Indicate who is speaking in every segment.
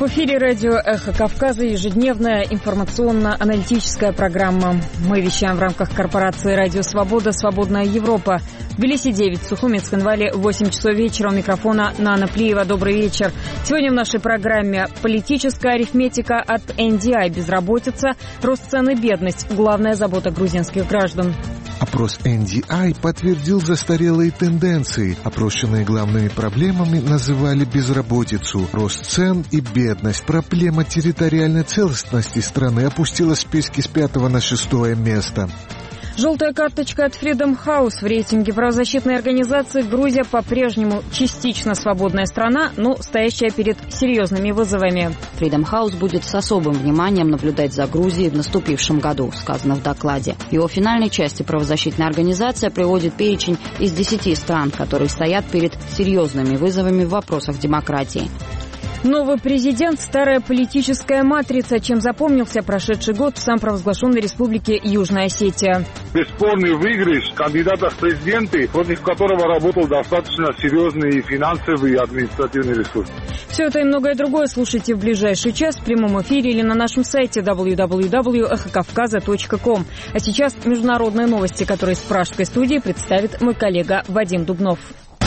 Speaker 1: В эфире радио «Эхо Кавказа», ежедневная информационно-аналитическая программа. Мы вещаем в рамках корпорации «Радио Свобода», «Свободная Европа». В Тбилиси 9, в Сухуме, Цхинвале 8 часов вечера. У микрофона Нана Плиева. Добрый вечер. Сегодня в нашей программе политическая арифметика от NDI, безработица, рост цен и бедность. Главная забота грузинских граждан.
Speaker 2: Опрос NDI подтвердил застарелые тенденции. Опрошенные главными проблемами называли безработицу, рост цен и бедность. Проблема территориальной целостности страны опустилась в списке с 5 на 6 место.
Speaker 1: Желтая карточка от Freedom House. В рейтинге правозащитной организации Грузия по-прежнему частично свободная страна, но стоящая перед серьезными вызовами.
Speaker 3: Freedom House будет с особым вниманием наблюдать за Грузией в наступившем году, сказано в докладе. В его финальной части правозащитная организация приводит перечень из 10 стран, которые стоят перед серьезными вызовами в вопросах демократии.
Speaker 1: Новый президент – старая политическая матрица, чем запомнился прошедший год в самопровозглашенной республике Южная Осетия.
Speaker 4: Бесспорный выигрыш кандидата в президенты, против которого работал достаточно серьезный финансовый и административный ресурс.
Speaker 1: Все это и многое другое слушайте в ближайший час в прямом эфире или на нашем сайте www.эхокавказа.ком. А сейчас международные новости, которые из пражской студии представит мой коллега Вадим Дубнов.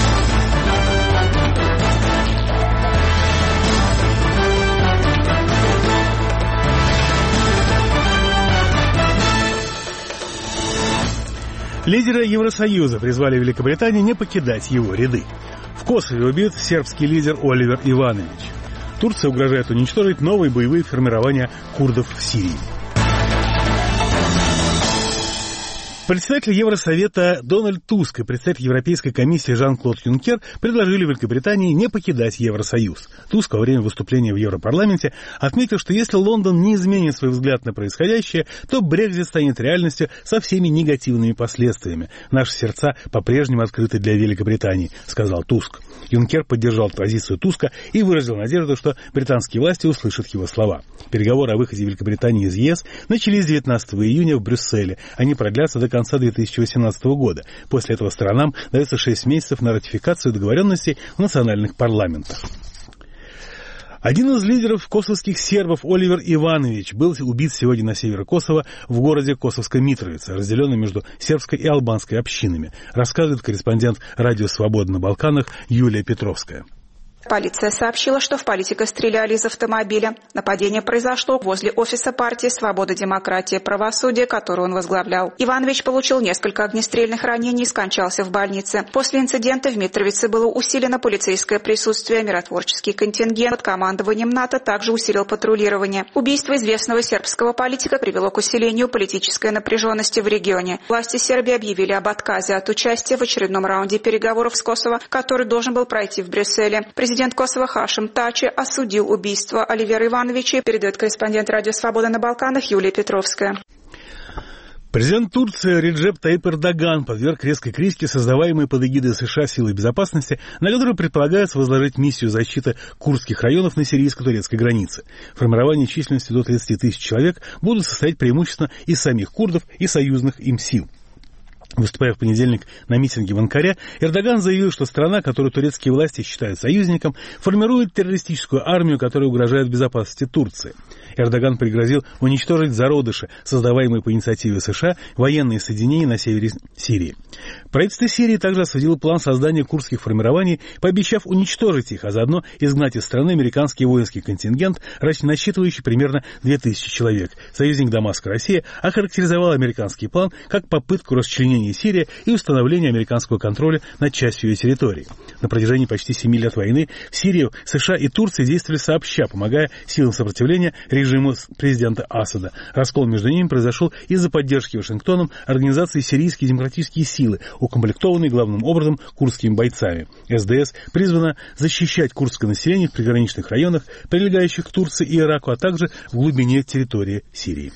Speaker 5: Лидеры Евросоюза призвали Великобританию не покидать его ряды. В Косове убит сербский лидер Оливер Иванович. Турция угрожает уничтожить новые боевые формирования курдов в Сирии. Председатель Евросовета Дональд Туск и председатель Европейской комиссии Жан-Клод Юнкер предложили Великобритании не покидать Евросоюз. Туск во время выступления в Европарламенте отметил, что если Лондон не изменит свой взгляд на происходящее, то Брексит станет реальностью со всеми негативными последствиями. Наши сердца по-прежнему открыты для Великобритании, сказал Туск. Юнкер поддержал позицию Туска и выразил надежду, что британские власти услышат его слова. Переговоры о выходе Великобритании из ЕС начались 19 июня в Брюсселе. Они продлятся до конца 2018 года. После этого сторонам дается 6 месяцев на ратификацию договоренностей в национальных парламентах. Один из лидеров косовских сербов Оливер Иванович был убит сегодня на севере Косово в городе Косовская Митровица, разделенном между сербской и албанской общинами, рассказывает корреспондент радио «Свобода» на Балканах Юлия Петровская.
Speaker 6: Полиция сообщила, что в политика стреляли из автомобиля. Нападение произошло возле офиса партии «Свобода, демократия, правосудие», которую он возглавлял. Иванович получил несколько огнестрельных ранений и скончался в больнице. После инцидента в Митровице было усилено полицейское присутствие. Миротворческий контингент под командованием НАТО также усилил патрулирование. Убийство известного сербского политика привело к усилению политической напряженности в регионе. Власти Сербии объявили об отказе от участия в очередном раунде переговоров с Косово, который должен был пройти в Брюсселе. Президент Косово Хашим Тачи осудил убийство Оливера Ивановича, передает корреспондент радио «Свобода» на Балканах Юлия Петровская.
Speaker 5: Президент Турции Реджеп Таyyip Эрдоган подверг резкой критике создаваемой под эгидой США силой безопасности, на которую предполагается возложить миссию защиты курдских районов на сирийско-турецкой границе. Формирование численностью до 30 тысяч человек будут состоять преимущественно из самих курдов и союзных им сил. Выступая в понедельник на митинге в Анкаре, Эрдоган заявил, что страна, которую турецкие власти считают союзником, формирует террористическую армию, которая угрожает безопасности Турции. Эрдоган пригрозил уничтожить зародыши, создаваемые по инициативе США, военные соединения на севере Сирии. Правительство Сирии также осудило план создания курдских формирований, пообещав уничтожить их, а заодно изгнать из страны американский воинский контингент, насчитывающий примерно 2000 человек. Союзник Дамаска Россия охарактеризовал американский план как попытку расчленения Сирии и установления американского контроля над частью ее территории. На протяжении почти 7 лет войны в Сирии США и Турция действовали сообща, помогая силам сопротивления режиму президента Асада. Раскол между ними произошел из-за поддержки Вашингтоном организации «Сирийские демократические силы», укомплектованной главным образом курдскими бойцами. СДС призвана защищать курдское население в приграничных районах, прилегающих к Турции и Ираку, а также в глубине территории Сирии.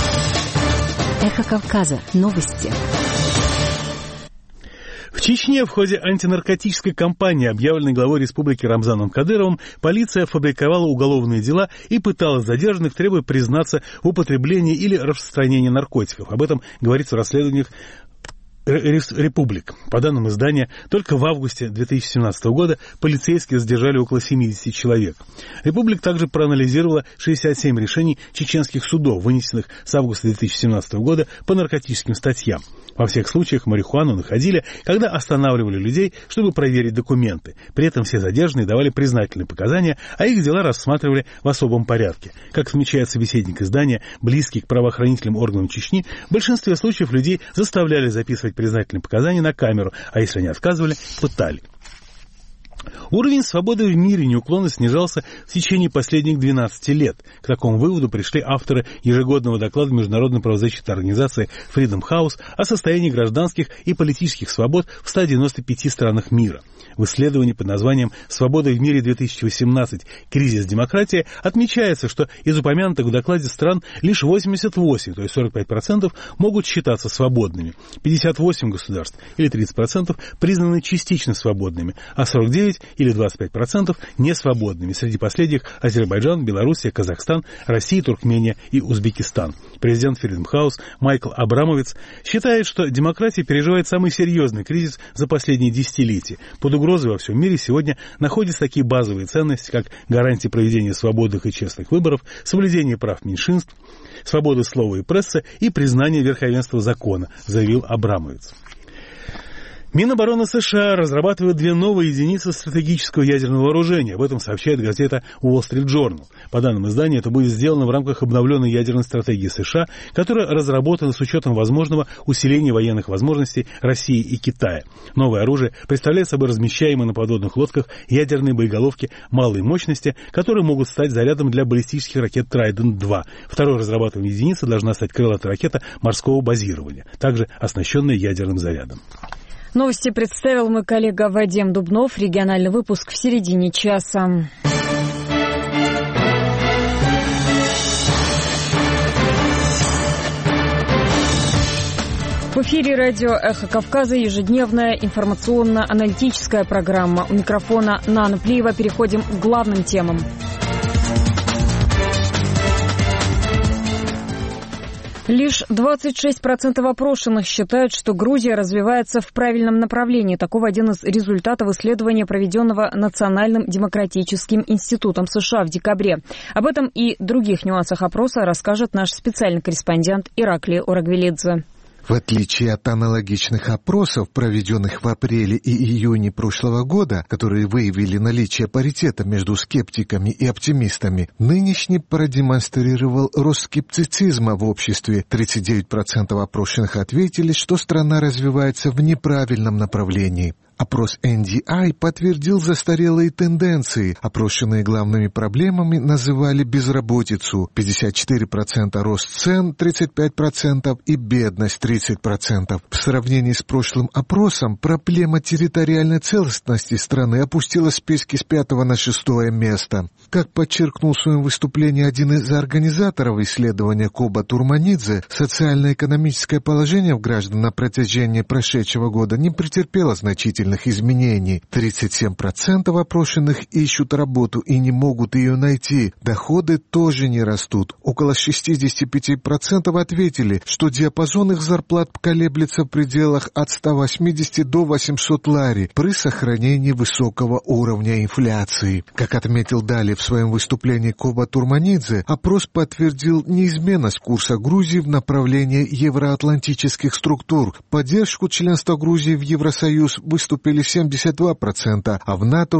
Speaker 3: Эхо Кавказа. Новости.
Speaker 5: В Чечне в ходе антинаркотической кампании, объявленной главой республики Рамзаном Кадыровым, полиция фабриковала уголовные дела и пыталась задержанных, требуя признаться в употреблении или распространении наркотиков. Об этом говорится в расследованиях Републик. По данным издания, только в августе 2017 года полицейские задержали около 70 человек. Републик также проанализировала 67 решений чеченских судов, вынесенных с августа 2017 года по наркотическим статьям. Во всех случаях марихуану находили, когда останавливали людей, чтобы проверить документы. При этом все задержанные давали признательные показания, а их дела рассматривали в особом порядке. Как отмечает собеседник издания, близкий к правоохранительным органам Чечни, в большинстве случаев людей заставляли записывать признательные показания на камеру, а если они отказывали, пытали. Уровень свободы в мире неуклонно снижался в течение последних 12 лет. К такому выводу пришли авторы ежегодного доклада Международной правозащитной организации Freedom House о состоянии гражданских и политических свобод в 195 странах мира. В исследовании под названием «Свобода в мире 2018. Кризис демократии» отмечается, что из упомянутых в докладе стран лишь 88, то есть 45%, могут считаться свободными. 58 государств, или 30%, признаны частично свободными, а 49 или 25% несвободными. Среди последних Азербайджан, Белоруссия, Казахстан, Россия, Туркмения и Узбекистан. Президент Freedom House Майкл Абрамовиц считает, что демократия переживает самый серьезный кризис за последние десятилетия. Под угрозой во всем мире сегодня находятся такие базовые ценности, как гарантия проведения свободных и честных выборов, соблюдение прав меньшинств, свобода слова и прессы и признание верховенства закона, заявил Абрамовиц. Минобороны США разрабатывает 2 новые единицы стратегического ядерного вооружения. Об этом сообщает газета Wall Street Journal. По данным издания, это будет сделано в рамках обновленной ядерной стратегии США, которая разработана с учетом возможного усиления военных возможностей России и Китая. Новое оружие представляет собой размещаемые на подводных лодках ядерные боеголовки малой мощности, которые могут стать зарядом для баллистических ракет Trident-2. Второй разрабатываемой единицей должна стать крылатая ракета морского базирования, также оснащенная ядерным зарядом.
Speaker 1: Новости представил мой коллега Вадим Дубнов. Региональный выпуск в середине часа. В эфире радио «Эхо Кавказа» ежедневная информационно-аналитическая программа. У микрофона Нана Плиева. Переходим к главным темам. Лишь 26% опрошенных считают, что Грузия развивается в правильном направлении. Таков один из результатов исследования, проведенного Национальным демократическим институтом США в декабре. Об этом и других нюансах опроса расскажет наш специальный корреспондент Ираклий Орагвелидзе.
Speaker 2: В отличие от аналогичных опросов, проведенных в апреле и июне прошлого года, которые выявили наличие паритета между скептиками и оптимистами, нынешний продемонстрировал рост скептицизма в обществе. 39% опрошенных ответили, что страна развивается в неправильном направлении. Опрос NDI подтвердил застарелые тенденции. Опрошенные главными проблемами называли безработицу 54%, рост цен 35% и бедность 30%. В сравнении с прошлым опросом проблема территориальной целостности страны опустилась в списке с 5 на 6 место. Как подчеркнул в своем выступлении один из организаторов исследования Коба Турманидзе, социально-экономическое положение граждан на протяжении прошедшего года не претерпело значительных изменений. 37% опрошенных ищут работу и не могут ее найти. Доходы тоже не растут. Около 65% ответили, что диапазон их зарплат колеблется в пределах от 180 до 800 лари при сохранении высокого уровня инфляции. Как отметил далее в своем выступлении Коба Турманидзе, опрос подтвердил неизменность курса Грузии в направлении евроатлантических структур. Поддержку членства Грузии в Евросоюз выступили 72%, а в НАТО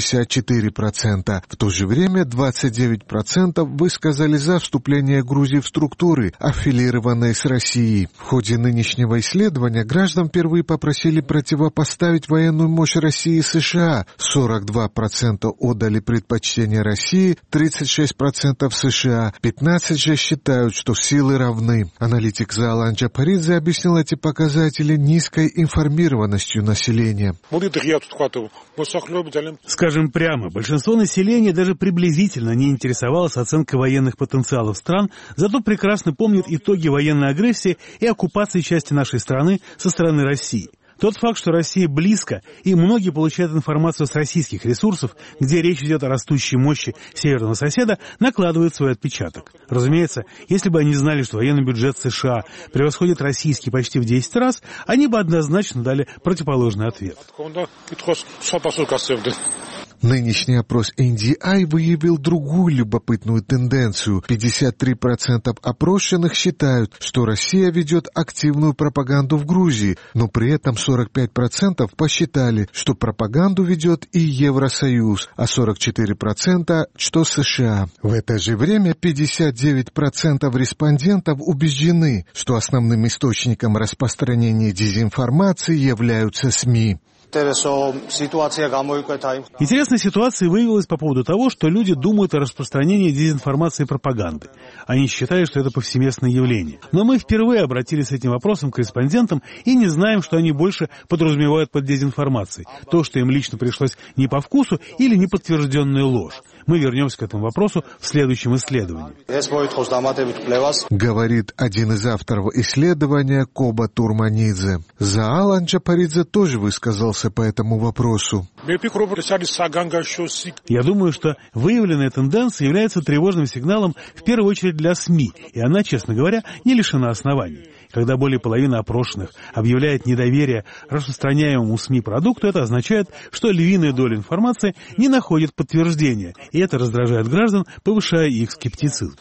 Speaker 2: 64%. В то же время 29% высказали за вступление Грузии в структуры, аффилированные с Россией. В ходе нынешнего исследования граждан впервые попросили противопоставить военную мощь России и США. 42% отдали предпочтение России, 36% США, 15% же считают, что силы равны. Аналитик Заалан Джапаридзе объяснил эти показатели низкой информированностью населения.
Speaker 5: Скажем прямо, большинство населения даже приблизительно не интересовалось оценкой военных потенциалов стран, зато прекрасно помнит итоги военной агрессии и оккупации части нашей страны со стороны России. Тот факт, что Россия близко, и многие получают информацию с российских ресурсов, где речь идет о растущей мощи северного соседа, накладывает свой отпечаток. Разумеется, если бы они знали, что военный бюджет США превосходит российский почти в 10 раз, они бы однозначно дали противоположный ответ.
Speaker 2: Нынешний опрос NDI выявил другую любопытную тенденцию. 53% опрошенных считают, что Россия ведет активную пропаганду в Грузии, но при этом 45% посчитали, что пропаганду ведет и Евросоюз, а 44% что США. В это же время 59% респондентов убеждены, что основным источником распространения дезинформации являются СМИ.
Speaker 5: Интересная ситуация выявилась по поводу того, что люди думают о распространении дезинформации и пропаганды. Они считают, что это повсеместное явление. Но мы впервые обратились с этим вопросом к респондентам и не знаем, что они больше подразумевают под дезинформацией. То, что им лично пришлось не по вкусу или неподтвержденная ложь. Мы вернемся к этому вопросу в следующем исследовании.
Speaker 2: Говорит один из авторов исследования Коба Турманидзе. Заал Анджапаридзе тоже высказался по этому вопросу.
Speaker 5: Я думаю, что выявленная тенденция является тревожным сигналом в первую очередь для СМИ, и она, честно говоря, не лишена оснований. Когда более половины опрошенных объявляет недоверие распространяемому СМИ продукту, это означает, что львиная доля информации не находит подтверждения, и это раздражает граждан, повышая их скептицизм.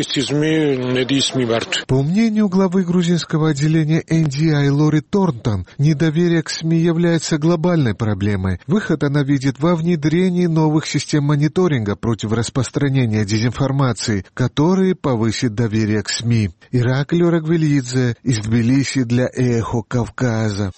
Speaker 2: По мнению главы грузинского отделения NDI Лори Торнтон, недоверие к СМИ является глобальной проблемой. Выход она видит во внедрении новых систем мониторинга против распространения дезинформации, которые повысят доверие к СМИ. Ираклий Рагвелидзе из Тбилиси для «Эхо Кавказа».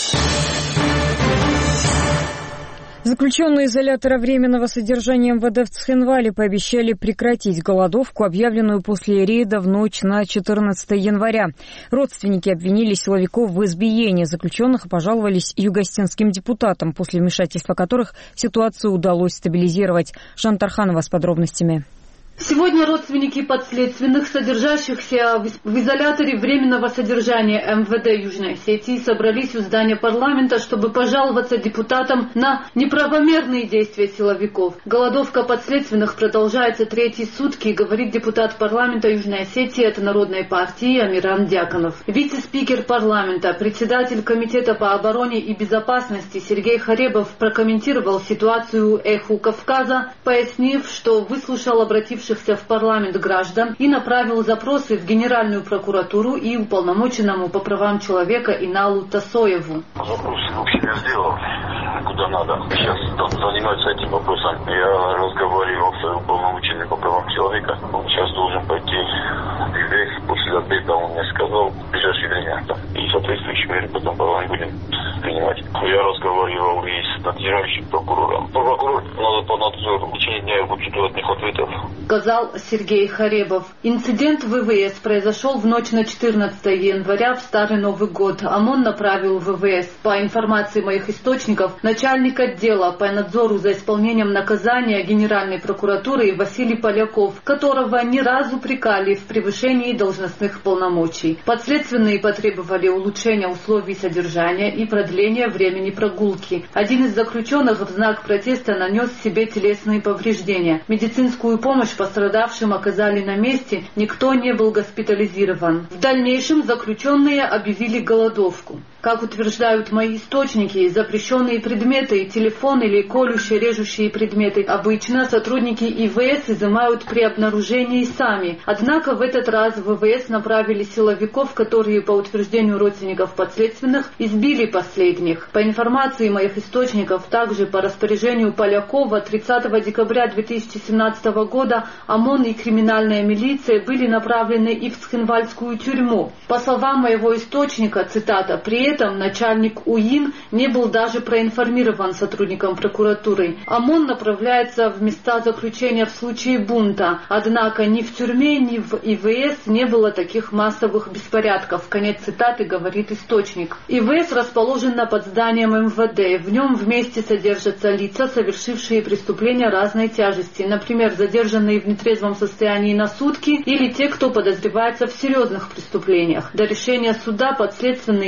Speaker 1: Заключенные изолятора временного содержания МВД в Цхинвале пообещали прекратить голодовку, объявленную после рейда в ночь на 14 января. Родственники обвинили силовиков в избиении заключенных и пожаловались югостинским депутатам, после вмешательства которых ситуацию удалось стабилизировать. Жанна Тарханова с подробностями.
Speaker 7: Сегодня родственники подследственных, содержащихся в изоляторе временного содержания МВД Южной Осетии, собрались у здания парламента, чтобы пожаловаться депутатам на неправомерные действия силовиков. Голодовка подследственных продолжается третьи сутки, говорит депутат парламента Южной Осетии от Народной партии Амиран Дьяконов. Вице-спикер парламента, председатель комитета по обороне и безопасности Сергей Харебов прокомментировал ситуацию «Эху Кавказа», пояснив, что выслушал обратившихся в парламент граждан и направил запросы в Генеральную прокуратуру и уполномоченному по правам человека Иналу Тасоеву.
Speaker 8: Запрос к себе сделал, куда надо. Сейчас там занимаются этим вопросом. Я разговаривал с уполномоченным по правам человека. Он сейчас должен пойти в ИВС. После обеда он мне сказал в ближайшее время. И соответствующие меры потом будем принимать. Я разговаривал и с надзирающим прокурором. Прокурор надо по надзору. В течение дня я буду ждать от них ответов,
Speaker 7: сказал Сергей Харебов. Инцидент в ВВС произошел в ночь на 14 января в Старый Новый год. ОМОН направил в ВВС. По информации моих источников, начальник отдела по надзору за исполнением наказания Генеральной прокуратуры Василий Поляков, которого не раз упрекали в превышении должностных полномочий. Подследственные потребовали улучшения условий содержания и продления времени прогулки. Один из заключенных в знак протеста нанес себе телесные повреждения. Медицинскую помощь пострадавшим оказали на месте, никто не был госпитализирован. В дальнейшем заключенные объявили голодовку. Как утверждают мои источники, запрещенные предметы, телефон или колюще-режущие предметы обычно сотрудники ИВС изымают при обнаружении сами. Однако в этот раз в ВВС направили силовиков, которые, по утверждению родственников подследственных, избили последних. По информации моих источников, также по распоряжению Полякова 30 декабря 2017 года ОМОН и криминальная милиция были направлены и в Цхинвальскую тюрьму. По словам моего источника, цитата, «При этом начальник УИН не был даже проинформирован сотрудникам прокуратуры. ОМОН направляется в места заключения в случае бунта. Однако ни в тюрьме, ни в ИВС не было таких массовых беспорядков». Конец цитаты, говорит источник. ИВС расположена под зданием МВД. В нем вместе содержатся лица, совершившие преступления разной тяжести. Например, задержанные в нетрезвом состоянии на сутки или те, кто подозревается в серьезных преступлениях. До решения суда подследственные размещают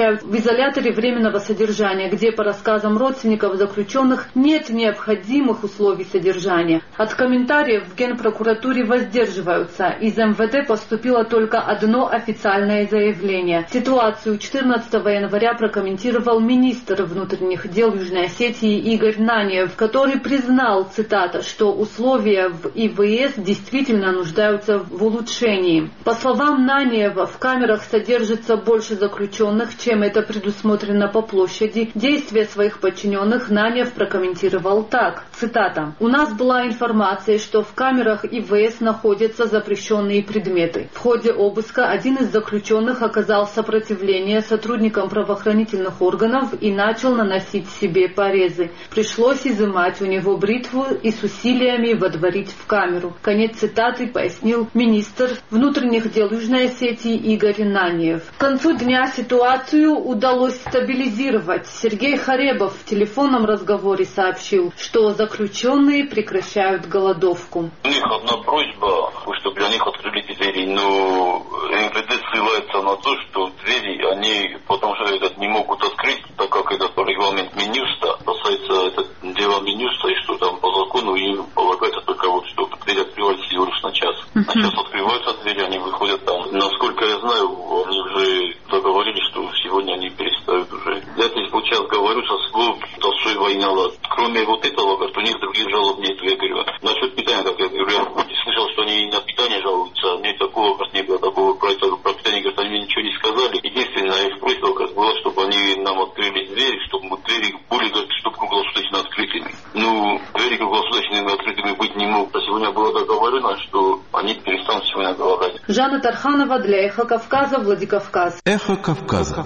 Speaker 7: помещают в изоляторе временного содержания, где, по рассказам родственников заключенных, нет необходимых условий содержания. От комментариев в Генпрокуратуре воздерживаются. Из МВД поступило только одно официальное заявление. Ситуацию 14 января прокомментировал министр внутренних дел Южной Осетии Игорь Наньев, который признал, цитата, что условия в ИВС действительно нуждаются в улучшении. По словам Наньева, в камерах содержится больше заключенных, чем это предусмотрено по площади. Действия своих подчиненных Наньев прокомментировал так, цитата, «У нас была информация, что в камерах ИВС находятся запрещенные предметы. В ходе обыска один из заключенных оказал сопротивление сотрудникам правоохранительных органов и начал наносить себе порезы. Пришлось изымать у него бритву и с усилиями водворить в камеру». Конец цитаты, пояснил министр внутренних дел Южной Осетии Игорь Наньев. К концу дня ситуацию удалось стабилизировать. Сергей Харебов в телефонном разговоре сообщил, что заключенные прекращают голодовку.
Speaker 8: У них одна просьба, чтобы для них открыли двери, но МВД ссылается на то, что двери они потому что не могут открыть, так как это по регламенту Минюста, касается это дела Минюста, и что там по закону им полагается только вот, что двери открываются всего лишь на час. На час открываются двери, они выходят там. Насколько я знаю, они уже договорились, что сегодня они перестают уже. Я здесь сейчас говорю со слов Толстой Войнала. Кроме вот этого, говорят, у них других жалоб нет. Я говорю, насчет питания, как я говорю, я слышал, что они на питание жалуются. Мне такого, как не было, такого про питание, говорят, они мне ничего не сказали. Единственное, их просьба как была, чтобы они нам открыли двери, чтобы двери были, чтобы круглосуточно открытыми. Ну, двери круглосуточными открытыми быть не могут. А сегодня было договорено, что они перестанут сегодня голодать.
Speaker 7: Жанна Тарханова для «Эхо Кавказа», Владикавказ.
Speaker 9: «Эхо Кавказа».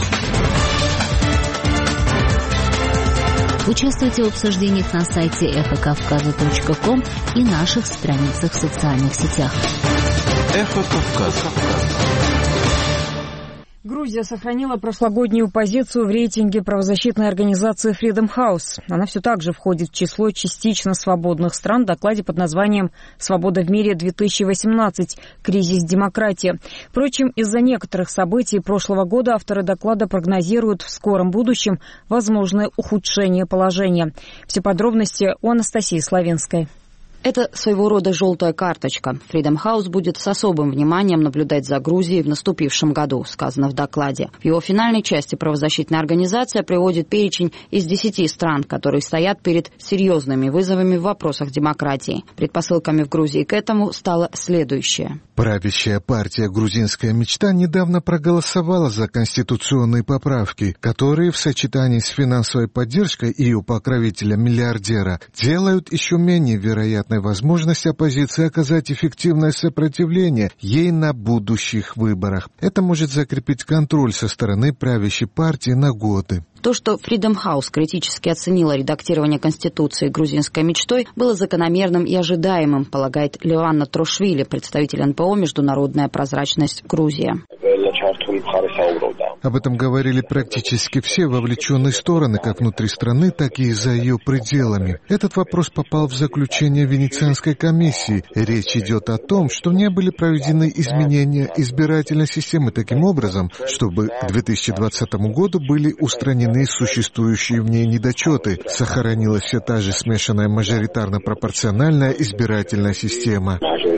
Speaker 10: Участвуйте в обсуждениях на сайте эхокавказа.ком и наших страницах в социальных сетях.
Speaker 9: «Эхо Кавказа».
Speaker 1: Грузия сохранила прошлогоднюю позицию в рейтинге правозащитной организации Freedom House. Она все так же входит в число частично свободных стран в докладе под названием «Свобода в мире 2018. Кризис демократии». Впрочем, из-за некоторых событий прошлого года авторы доклада прогнозируют в скором будущем возможное ухудшение положения. Все подробности у Анастасии Славинской.
Speaker 3: Это своего рода желтая карточка. Freedom House будет с особым вниманием наблюдать за Грузией в наступившем году, сказано в докладе. В его финальной части правозащитная организация приводит перечень из 10 стран, которые стоят перед серьезными вызовами в вопросах демократии. Предпосылками в Грузии к этому стало следующее.
Speaker 2: Правящая партия «Грузинская мечта» недавно проголосовала за конституционные поправки, которые в сочетании с финансовой поддержкой ее покровителя-миллиардера делают еще менее вероятной возможность оппозиции оказать эффективное сопротивление ей на будущих выборах. Это может закрепить контроль со стороны правящей партии на годы.
Speaker 3: То, что Freedom House критически оценила редактирование Конституции грузинской мечтой, было закономерным и ожидаемым, полагает Леванна Трошвили, представитель НПО «Международная прозрачность Грузия».
Speaker 2: Об этом говорили практически все вовлеченные стороны, как внутри страны, так и за ее пределами. Этот вопрос попал в заключение Венецианской комиссии. Речь идет о том, что не были проведены изменения избирательной системы таким образом, чтобы к 2020 году были устранены существующие в ней недочеты. Сохранилась все та же смешанная мажоритарно-пропорциональная избирательная система.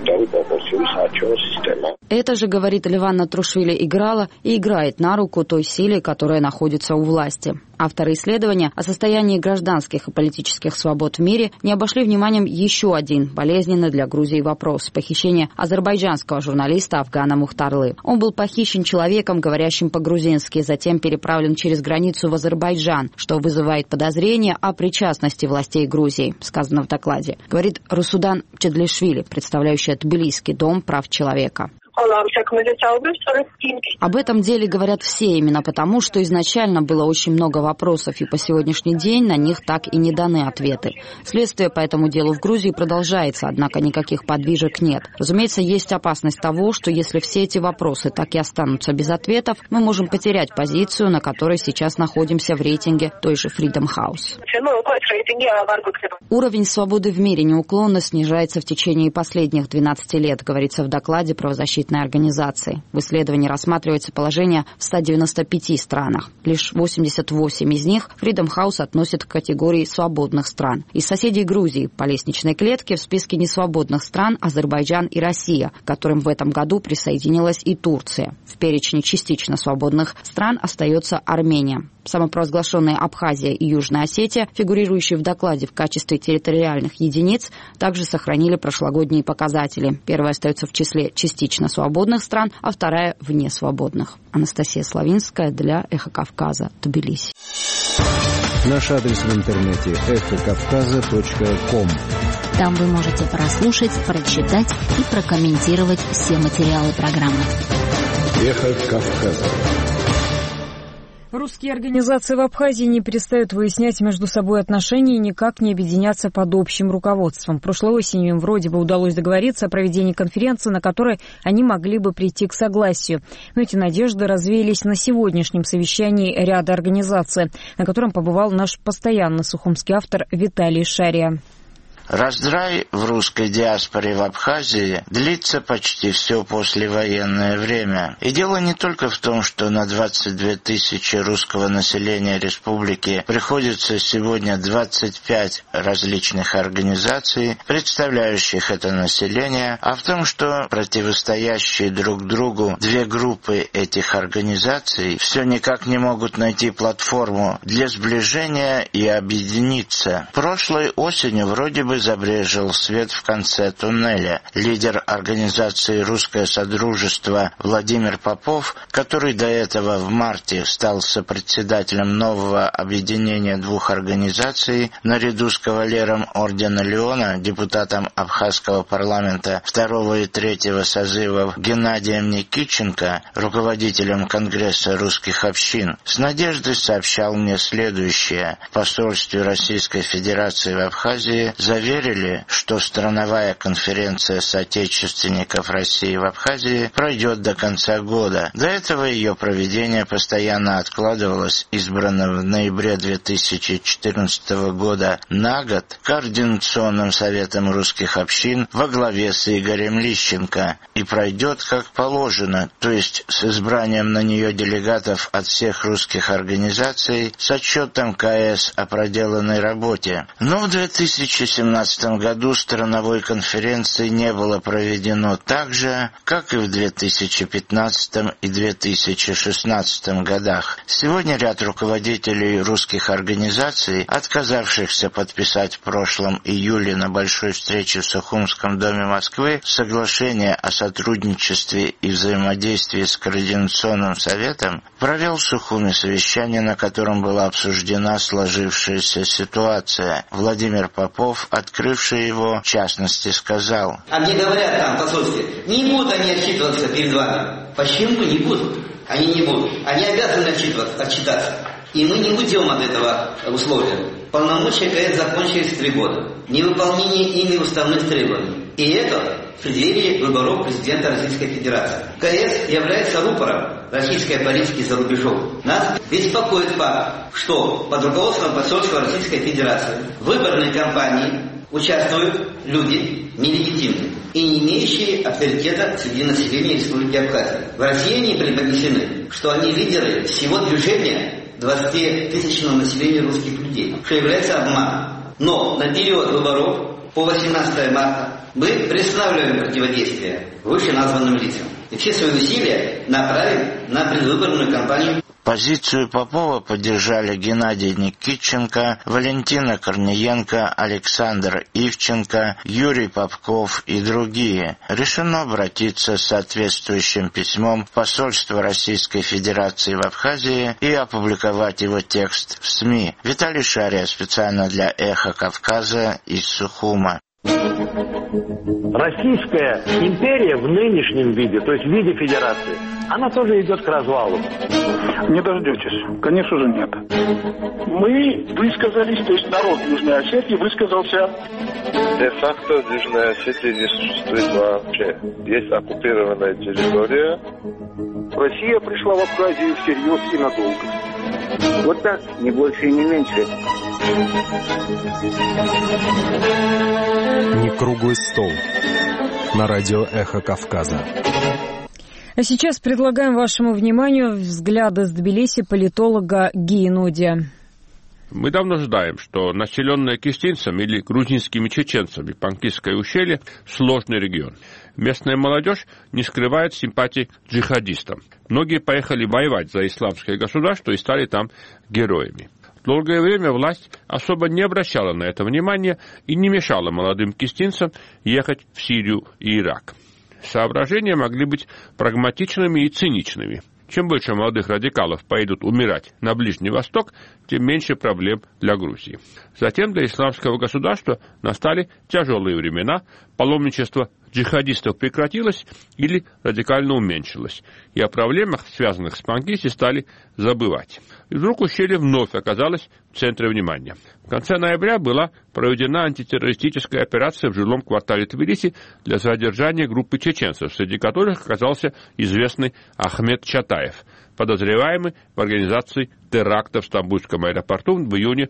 Speaker 3: Это же, говорит Леванна Трушвили, играла и играет на руку той силе, которая находится у власти. Авторы исследования о состоянии гражданских и политических свобод в мире не обошли вниманием еще один болезненный для Грузии вопрос – похищение азербайджанского журналиста Афгана Мухтарлы. Он был похищен человеком, говорящим по-грузински, затем переправлен через границу в Азербайджан, что вызывает подозрения о причастности властей Грузии, сказано в докладе, говорит Русудан Чедлишвили, представляющая Тбилисский дом прав человека. Об этом деле говорят все именно потому, что изначально было очень много вопросов, и по сегодняшний день на них так и не даны ответы. Следствие по этому делу в Грузии продолжается, однако никаких подвижек нет. Разумеется, есть опасность того, что если все эти вопросы так и останутся без ответов, мы можем потерять позицию, на которой сейчас находимся в рейтинге той же Freedom House. Уровень свободы в мире неуклонно снижается в течение последних 12 лет, говорится в докладе правозащитной правозащитной организации. В исследовании рассматривается положение в 195 странах. Лишь 88 из них Freedom House относит к категории свободных стран. Из соседей Грузии по лестничной клетке в списке несвободных стран Азербайджан и Россия, к которым в этом году присоединилась и Турция. В перечне частично свободных стран остается Армения. Самопровозглашенные Абхазия и Южная Осетия, фигурирующие в докладе в качестве территориальных единиц, также сохранили прошлогодние показатели. Первая остается в числе частично свободных стран, а вторая вне свободных. Анастасия Славинская для «Эхо Кавказа», Тбилиси.
Speaker 11: Наш адрес в интернете эхокавказа.ком.
Speaker 10: Там вы можете прослушать, прочитать и прокомментировать все материалы программы.
Speaker 11: Эхо Кавказа.
Speaker 1: Русские организации в Абхазии не перестают выяснять между собой отношения и никак не объединяться под общим руководством. Прошлой осенью им вроде бы удалось договориться о проведении конференции, на которой они могли бы прийти к согласию. Но эти надежды развеялись на сегодняшнем совещании ряда организаций, на котором побывал наш постоянный сухумский автор Виталий Шария.
Speaker 12: Раздрай в русской диаспоре в Абхазии длится почти все послевоенное время. И дело не только в том, что на 22 тысячи русского населения республики приходится сегодня 25 различных организаций, представляющих это население, а в том, что противостоящие друг другу две группы этих организаций все никак не могут найти платформу для сближения и объединиться. Прошлой осенью вроде бы забрежил свет в конце туннеля. Лидер организации «Русское Содружество» Владимир Попов, который до этого в марте стал сопредседателем нового объединения двух организаций, наряду с кавалером ордена Леона, депутатом Абхазского парламента 2 и 3 созывов Геннадием Никитченко, руководителем Конгресса русских общин, с надеждой сообщал мне следующее. В посольстве Российской Федерации в Абхазии заверили, что страновая конференция соотечественников России в Абхазии пройдет до конца года. До этого ее проведение постоянно откладывалось, избрано в ноябре 2014 года на год Координационным советом русских общин во главе с Игорем Лищенко, и пройдет как положено, то есть с избранием на нее делегатов от всех русских организаций с отчетом КС о проделанной работе. Но в 2017 году страновой конференции не было проведено так же, как и в 2015 и 2016 годах. Сегодня ряд руководителей русских организаций, отказавшихся подписать в прошлом июле на большой встрече в Сухумском доме Москвы соглашение о сотрудничестве и взаимодействии с Координационным советом, провел в Сухуме совещание, на котором была обсуждена сложившаяся ситуация. Владимир Попов, открывший его, в частности, сказал:
Speaker 13: «А мне говорят там в посольстве, не будут они отчитываться перед вами». Почему не будут? Они не будут. Они обязаны отчитаться. И мы не уйдем от этого условия. Полномочия КС закончились 3 года. Невыполнение ими уставных требований. И это в преддверии выборов президента Российской Федерации. КС является рупором российской политики за рубежом. Нас беспокоит факт, что под руководством посольства Российской Федерации в выборной кампании участвуют люди нелегитимные и не имеющие авторитета среди населения Республики Абхазия. В России они преподнесены, что они лидеры всего движения 20-тысячного населения русских людей, что является обманом. Но на период выборов по 18 марта мы приостанавливаем противодействие вышеназванным лицам и все свои усилия направим на предвыборную кампанию.
Speaker 12: Позицию Попова поддержали Геннадий Никитченко, Валентина Корниенко, Александр Ивченко, Юрий Попков и другие. Решено обратиться с соответствующим письмом в посольство Российской Федерации в Абхазии и опубликовать его текст в СМИ. Виталий Шария специально для «Эхо Кавказа» из Сухума.
Speaker 14: Российская империя в нынешнем виде, то есть в виде федерации, она тоже идет к развалу.
Speaker 15: Не дождетесь. Конечно же нет. Мы высказались, то есть народ Южной Осетии высказался.
Speaker 16: Де-факто Южная Осетия не существует вообще. Есть оккупированная территория.
Speaker 15: Россия пришла в Абхазию всерьез и надолго. Вот так, не больше и не меньше.
Speaker 11: Не круглый стол. на радио «Эхо Кавказа».
Speaker 1: А сейчас предлагаем вашему вниманию взгляды с Тбилиси политолога Гии Нудия.
Speaker 17: Мы давно знаем, что населенное кистинцами или грузинскими чеченцами Панкистское ущелье – сложный регион. Местная молодежь не скрывает симпатий к джихадистам. Многие поехали воевать за исламское государство и стали там героями. Долгое время власть особо не обращала на это внимания и не мешала молодым кистинцам ехать в Сирию и Ирак. Соображения могли быть прагматичными и циничными. Чем больше молодых радикалов поедут умирать на Ближний Восток, тем меньше проблем для Грузии. Затем для исламского государства настали тяжелые времена, паломничество джихадистов прекратилось или радикально уменьшилось, и о проблемах, связанных с Панкиси, стали забывать. И вдруг ущелье вновь оказалось в центре внимания. В конце ноября была проведена антитеррористическая операция в жилом квартале Тбилиси для задержания группы чеченцев, среди которых оказался известный Ахмед Чатаев, подозреваемый в организации теракта в Стамбульском аэропорту в июне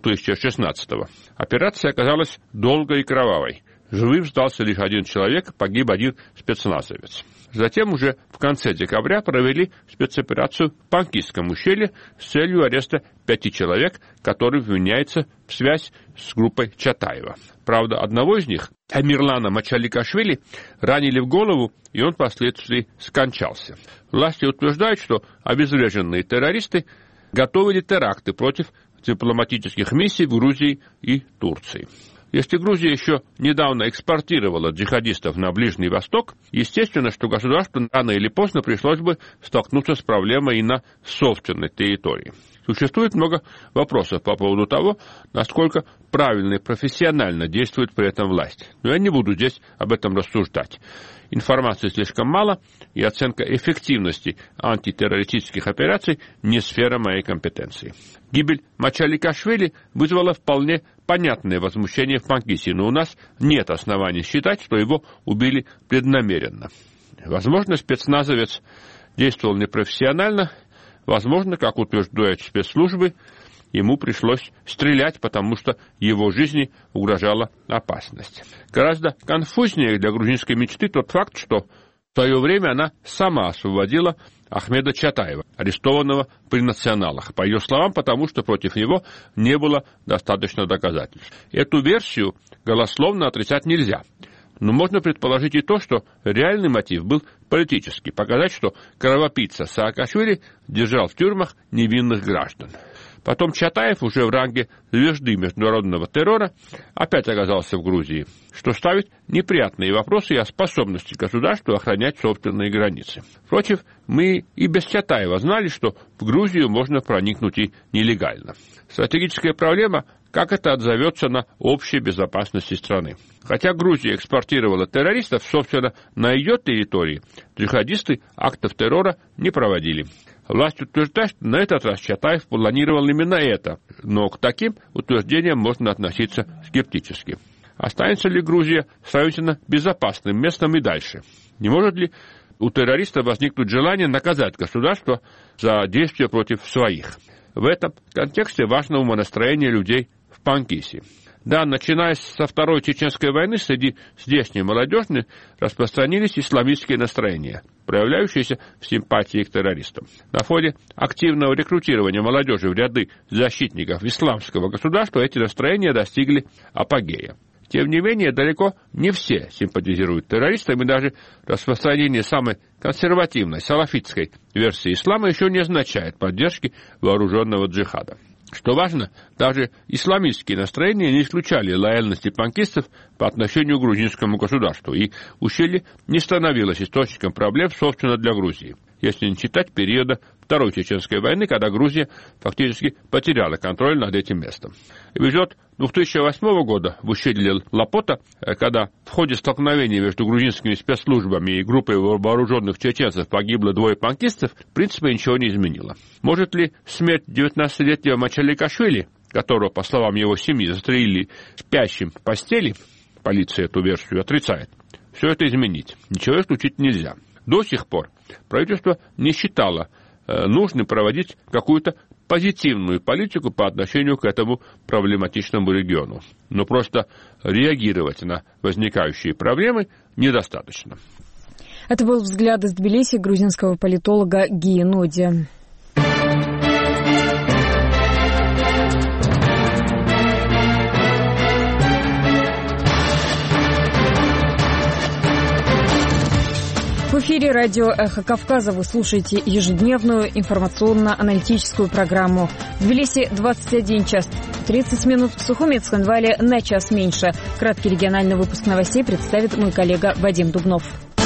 Speaker 17: 2016-го. Операция оказалась долгой и кровавой. Живым сдался лишь один человек, погиб один спецназовец. Затем уже в конце декабря провели спецоперацию в Панкистском ущелье с целью ареста 5 человек, которые вменяются в связь с группой Чатаева. Правда, одного из них, Амирлана Мачаликашвили, ранили в голову, и он впоследствии скончался. Власти утверждают, что обезвреженные террористы готовили теракты против дипломатических миссий в Грузии и Турции. Если Грузия еще недавно экспортировала джихадистов на Ближний Восток, естественно, что государству рано или поздно пришлось бы столкнуться с проблемой и на собственной территории. Существует много вопросов по поводу того, насколько правильно и профессионально действует при этом власть. Но я не буду здесь об этом рассуждать. Информации слишком мало, и оценка эффективности антитеррористических операций не сфера моей компетенции. Гибель Мачаликашвили вызвала вполне понятное возмущение в Панкиси, но у нас нет оснований считать, что его убили преднамеренно. Возможно, спецназовец действовал непрофессионально, возможно, как утверждают спецслужбы, ему пришлось стрелять, потому что его жизни угрожала опасность. Гораздо конфузнее для грузинской мечты тот факт, что в свое время она сама освободила Ахмеда Чатаева, арестованного при националах. По ее словам, потому что против него не было достаточно доказательств. Эту версию голословно отрицать нельзя. Но можно предположить и то, что реальный мотив был политический. Показать, что кровопийца Саакашвили держал в тюрьмах невинных граждан. Потом Чатаев уже в ранге звезды международного террора опять оказался в Грузии, что ставит неприятные вопросы о способности государства охранять собственные границы. Впрочем, мы и без Чатаева знали, что в Грузию можно проникнуть и нелегально. Стратегическая проблема – как это отзовется на общей безопасности страны. Хотя Грузия экспортировала террористов, собственно, на ее территории джихадисты актов террора не проводили. Власть утверждает, что на этот раз Чатаев планировал именно это, но к таким утверждениям можно относиться скептически. Останется ли Грузия сравнительно безопасным местом и дальше? Не может ли у террористов возникнуть желание наказать государство за действия против своих? В этом контексте важно умонастроение людей в Панкиси. Да, начиная со Второй Чеченской войны среди здешней молодежи распространились исламистские настроения, проявляющиеся в симпатии к террористам. На фоне активного рекрутирования молодежи в ряды защитников исламского государства эти настроения достигли апогея. Тем не менее, далеко не все симпатизируют террористам, и даже распространение самой консервативной салафитской версии ислама еще не означает поддержки вооруженного джихада. Что важно, даже исламистские настроения не исключали лояльности панкистов по отношению к грузинскому государству, и ущелье не становилось источником проблем, собственно, для Грузии, если не считать периода Второй Чеченской войны, когда Грузия фактически потеряла контроль над этим местом. Эпизод 2008 года в ущелье Лапота, когда в ходе столкновения между грузинскими спецслужбами и группой вооруженных чеченцев погибло 2 панкистов, в принципе ничего не изменило. Может ли смерть 19-летнего Мачаликашвили, которого, по словам его семьи, застрелили спящим в постели, полиция эту версию отрицает, все это изменить? Ничего исключить нельзя. До сих пор правительство не считало нужно проводить какую-то позитивную политику по отношению к этому проблематичному региону. Но просто реагировать на возникающие проблемы недостаточно.
Speaker 1: Это был взгляд из Тбилиси грузинского политолога Гии Ноди. В эфире радио «Эхо Кавказа». Вы слушаете ежедневную информационно-аналитическую программу. В Тбилиси 21 час 30 минут, в Сухуми и Цхинвале на час меньше. Краткий региональный выпуск новостей представит мой коллега Вадим Дубнов.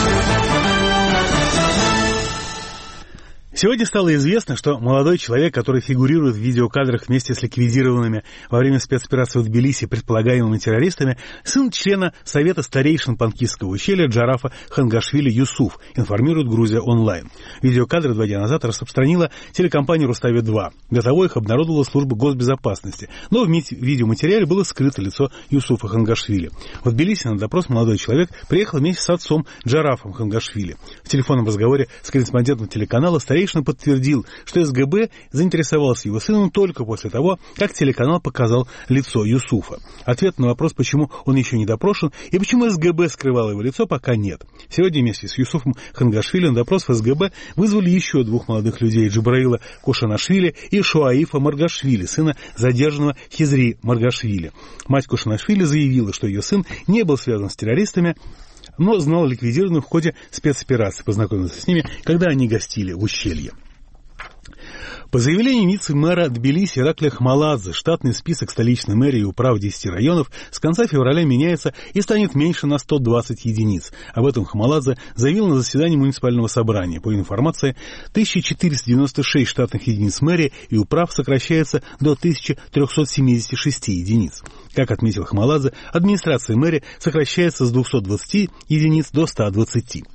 Speaker 5: Сегодня стало известно, что молодой человек, который фигурирует в видеокадрах вместе с ликвидированными во время спецоперации в Тбилиси предполагаемыми террористами, сын члена Совета старейшин Панкистского ущелья Джарафа Хангашвили Юсуф, информирует Грузия онлайн. Видеокадры 2 дня назад распространила телекомпания «Рустави-2». До того их обнародовала служба госбезопасности. Но в видеоматериале было скрыто лицо Юсуфа Хангашвили. В Тбилиси на допрос молодой человек приехал вместе с отцом Джарафом Хангашвили. В телефонном разговоре с корреспондентом телеканала старейшина подтвердил, что СГБ заинтересовался его сыном только после того, как телеканал показал лицо Юсуфа. Ответ на вопрос, почему он еще не допрошен и почему СГБ скрывал его лицо, пока нет. Сегодня вместе с Юсуфом Хангашвили на допрос в СГБ вызвали еще 2 молодых людей: Джабраила Кошанашвили и Шуаифа Маргашвили, сына задержанного Хизри Маргашвили. Мать Кошанашвили заявила, что ее сын не был связан с террористами, но знал ликвидированных в ходе спецоперации, познакомился с ними, когда они гостили в ущелье. По заявлению вице-мэра Тбилиси Ираклия Хмаладзе, штатный список столичной мэрии и управ 10 районов с конца февраля меняется и станет меньше на 120 единиц. Об этом Хмаладзе заявил на заседании муниципального собрания. По информации, 1496 штатных единиц мэрии и управ сокращается до 1376 единиц. Как отметил Хмаладзе, администрация мэрии сокращается с 220 единиц до 120.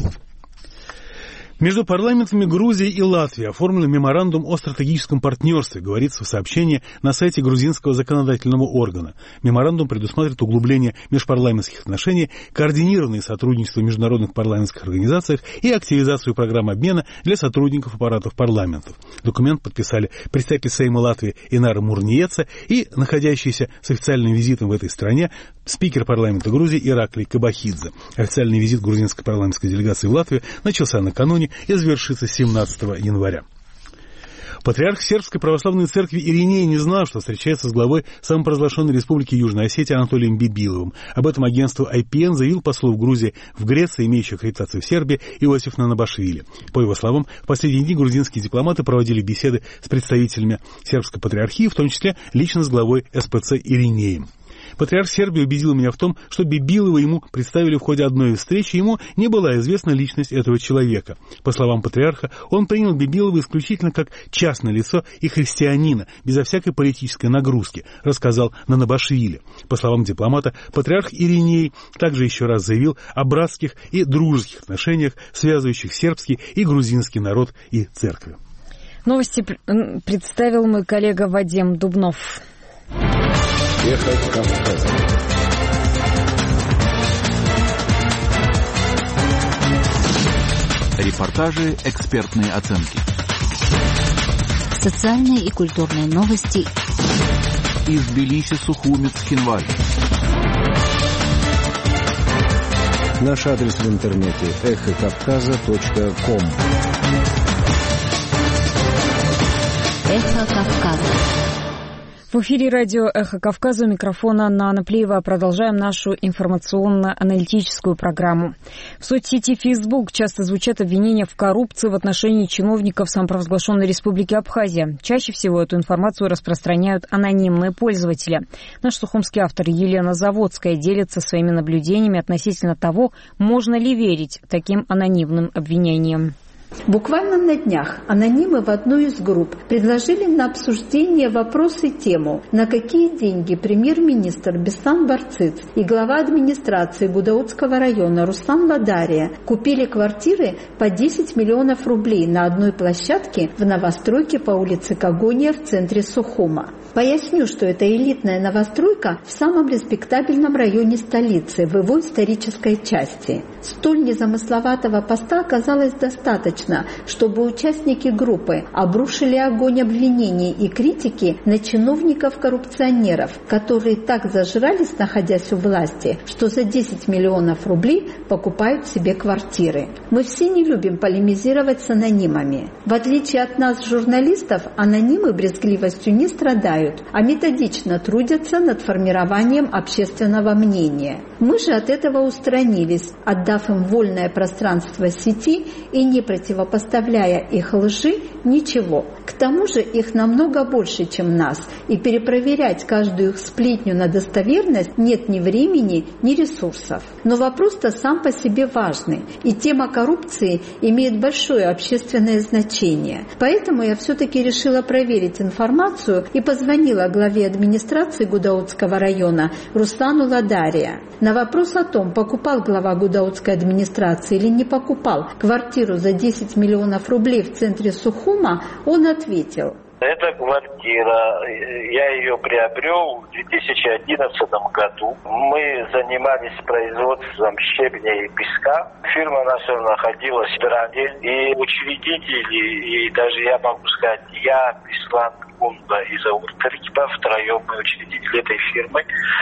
Speaker 5: Между парламентами Грузии и Латвии оформлен меморандум о стратегическом партнерстве, говорится в сообщении на сайте грузинского законодательного органа. Меморандум предусматривает углубление межпарламентских отношений, координированное сотрудничество в международных парламентских организациях и активизацию программ обмена для сотрудников аппаратов парламентов. Документ подписали представитель Сейма Латвии Инара Мурниеца и находящийся с официальным визитом в этой стране спикер парламента Грузии Ираклий Кабахидзе. Официальный визит грузинской парламентской делегации в Латвию начался накануне и завершится 17 января. Патриарх Сербской православной церкви Ириней не знал, что встречается с главой самопровозглашенной республики Южная Осетия Анатолием Бибиловым. Об этом агентству IPN заявил послу в Грузии в Греции, имеющий аккредитацию в Сербии, Иосиф Нанабашвили. По его словам, в последние дни грузинские дипломаты проводили беседы с представителями сербской патриархии, в том числе лично с главой СПЦ Иринеем. Патриарх Сербии убедил меня в том, что Бибилова ему представили в ходе одной из встреч, и ему не была известна личность этого человека. По словам патриарха, он принял Бибилова исключительно как частное лицо и христианина, безо всякой политической нагрузки, рассказал Нанабашвили. По словам дипломата, патриарх Ириней также еще раз заявил о братских и дружеских отношениях, связывающих сербский и грузинский народ и церкви.
Speaker 1: Новости представил мой коллега Вадим Дубнов.
Speaker 9: Эхо Кавказа. Репортажи, экспертные оценки.
Speaker 10: Социальные и культурные новости.
Speaker 9: Из Тбилиси, Сухуми, Цхинвали.
Speaker 11: Наш адрес в интернете эхокавказа.ком.
Speaker 10: Эхо Кавказа.
Speaker 1: В эфире радио «Эхо Кавказа», у микрофона Анна Анаплиева. Продолжаем нашу информационно-аналитическую программу. В соцсети Facebook часто звучат обвинения в коррупции в отношении чиновников самопровозглашенной Республики Абхазия. Чаще всего эту информацию распространяют анонимные пользователи. Наш сухумский автор Елена Заводская делится своими наблюдениями относительно того, можно ли верить таким анонимным обвинениям.
Speaker 18: Буквально на днях анонимы в одной из групп предложили на обсуждение вопрос и тему, на какие деньги премьер-министр Беслан Барциц и глава администрации Гудаутского района Руслан Ладария купили квартиры по 10 миллионов рублей на одной площадке в новостройке по улице Кагония в центре Сухума. Поясню, что это элитная новостройка в самом респектабельном районе столицы, в его исторической части. Столь незамысловатого поста оказалось достаточно, достаточно, чтобы участники группы обрушили огонь обвинений и критики на чиновников-коррупционеров, которые так зажрались, находясь у власти, что за 10 миллионов рублей покупают себе квартиры. Мы все не любим полемизировать с анонимами. В отличие от нас, журналистов, анонимы брезгливостью не страдают, а методично трудятся над формированием общественного мнения. Мы же от этого устранились, отдав им вольное пространство сети и не противопоставляя их лжи ничего. К тому же их намного больше, чем нас, и перепроверять каждую их сплетню на достоверность нет ни времени, ни ресурсов. Но вопрос-то сам по себе важный, и тема коррупции имеет большое общественное значение. Поэтому я все-таки решила проверить информацию и позвонила главе администрации Гудаутского района Руслану Ладария. На вопрос о том, покупал глава Гудаутской администрации или не покупал квартиру за 10 миллионов рублей в центре Сухума, он ответил:
Speaker 19: эта квартира, я ее приобрел в 2011 году. Мы занимались производством щебня и песка. Фирма наша находилась в Драде. И учредители, и даже я могу сказать, я, Беслан Гунда и Заур Тарикипа, втроем мы учредители этой фирмы.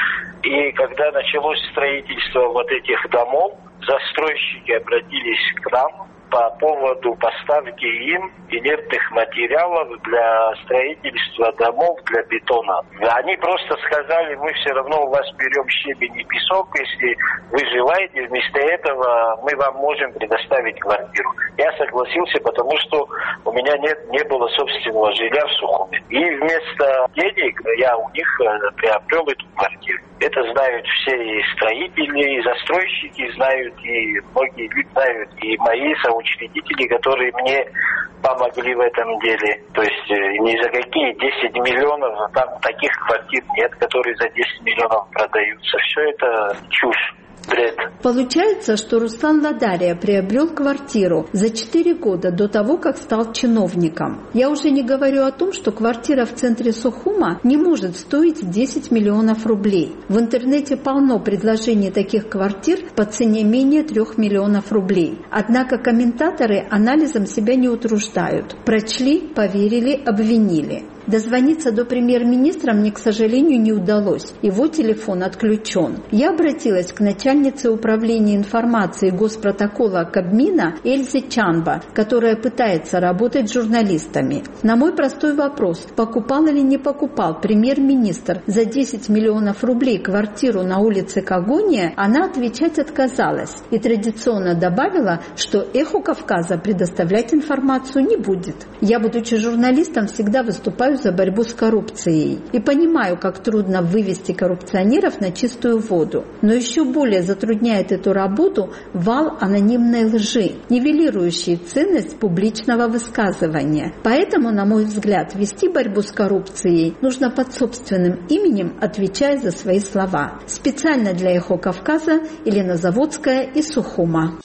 Speaker 19: И когда началось строительство вот этих домов, застройщики обратились к нам по поводу поставки им инертных материалов для строительства домов, для бетона. Они просто сказали: мы все равно у вас берем щебень и песок, если вы желаете, вместо этого мы вам можем предоставить квартиру. Я согласился, потому что у меня не было собственного жилья в Сухуме. И вместо денег я у них приобрел эту квартиру. Это знают все и строители, и застройщики знают, и многие люди знают, и мои соучредители, которые мне помогли в этом деле. То есть ни за какие 10 миллионов, там таких квартир нет, которые за 10 миллионов продаются. Все это чушь. Бред.
Speaker 18: Получается, что Руслан Ладария приобрел квартиру за 4 года до того, как стал чиновником. Я уже не говорю о том, что квартира в центре Сухума не может стоить 10 миллионов рублей. В интернете полно предложений таких квартир по цене менее 3 миллионов рублей. Однако комментаторы анализом себя не утруждают. Прочли, поверили, обвинили. Дозвониться до премьер-министра мне, к сожалению, не удалось. Его телефон отключен. Я обратилась к начальнице управления информации Госпротокола Кабмина Эльзе Чанба, которая пытается работать с журналистами. На мой простой вопрос, покупал или не покупал премьер-министр за 10 миллионов рублей квартиру на улице Кагония, она отвечать отказалась и традиционно добавила, что «Эху Кавказа» предоставлять информацию не будет. Я, будучи журналистом, всегда выступаю за борьбу с коррупцией и понимаю, как трудно вывести коррупционеров на чистую воду. Но еще более затрудняет эту работу вал анонимной лжи, нивелирующий ценность публичного высказывания. Поэтому, на мой взгляд, вести борьбу с коррупцией нужно под собственным именем, отвечая за свои слова. Специально для «Эхо Кавказа» Елена Заводская из Сухума.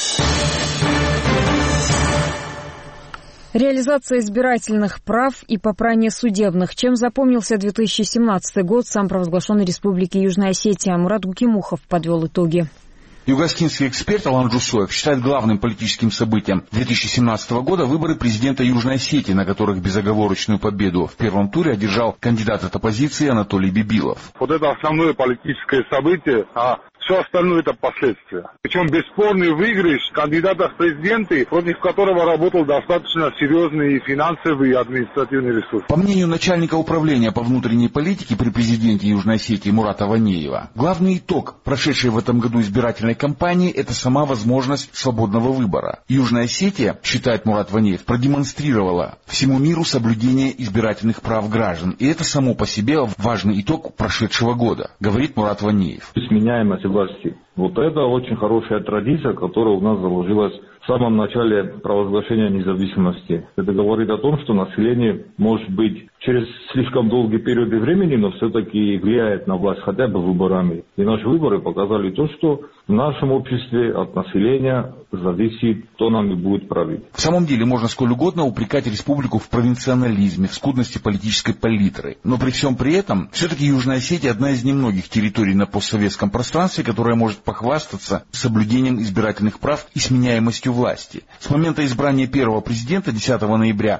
Speaker 1: Реализация избирательных прав и попрание судебных. Чем запомнился 2017 год самопровозглашенной Республики Южная Осетия? Мурат Гукимухов подвел итоги.
Speaker 20: Югославский эксперт Алан Джусоев считает главным политическим событием 2017 года выборы президента Южной Осетии, на которых безоговорочную победу в первом туре одержал кандидат от оппозиции Анатолий Бибилов.
Speaker 4: Вот это основное политическое событие, а все остальное это последствия. Причем бесспорный выигрыш кандидата в президенты, против которого работал достаточно серьезный финансовый и административный ресурс.
Speaker 20: По мнению начальника управления по внутренней политике при президенте Южной Осетии Мурата Ванеева, главный итог прошедшей в этом году избирательной кампании – это сама возможность свободного выбора. Южная Осетия, считает Мурат Ванеев, продемонстрировала всему миру соблюдение избирательных прав граждан. И это само по себе важный итог прошедшего года, говорит Мурат Ванеев.
Speaker 21: Сменяемость власти. Вот это очень хорошая традиция, которая у нас заложилась в самом начале провозглашения независимости. Это говорит о том, что население, может быть, через слишком долгие периоды времени, но все-таки влияет на власть хотя бы выборами. И наши выборы показали то, что в нашем обществе от населения зависит, кто нами будет править.
Speaker 20: В самом деле можно сколь угодно упрекать республику в провинционализме, в скудности политической палитры. Но при всем при этом, все-таки Южная Осетия одна из немногих территорий на постсоветском пространстве, которая может похвастаться соблюдением избирательных прав и сменяемостью власти. С момента избрания первого президента 10 ноября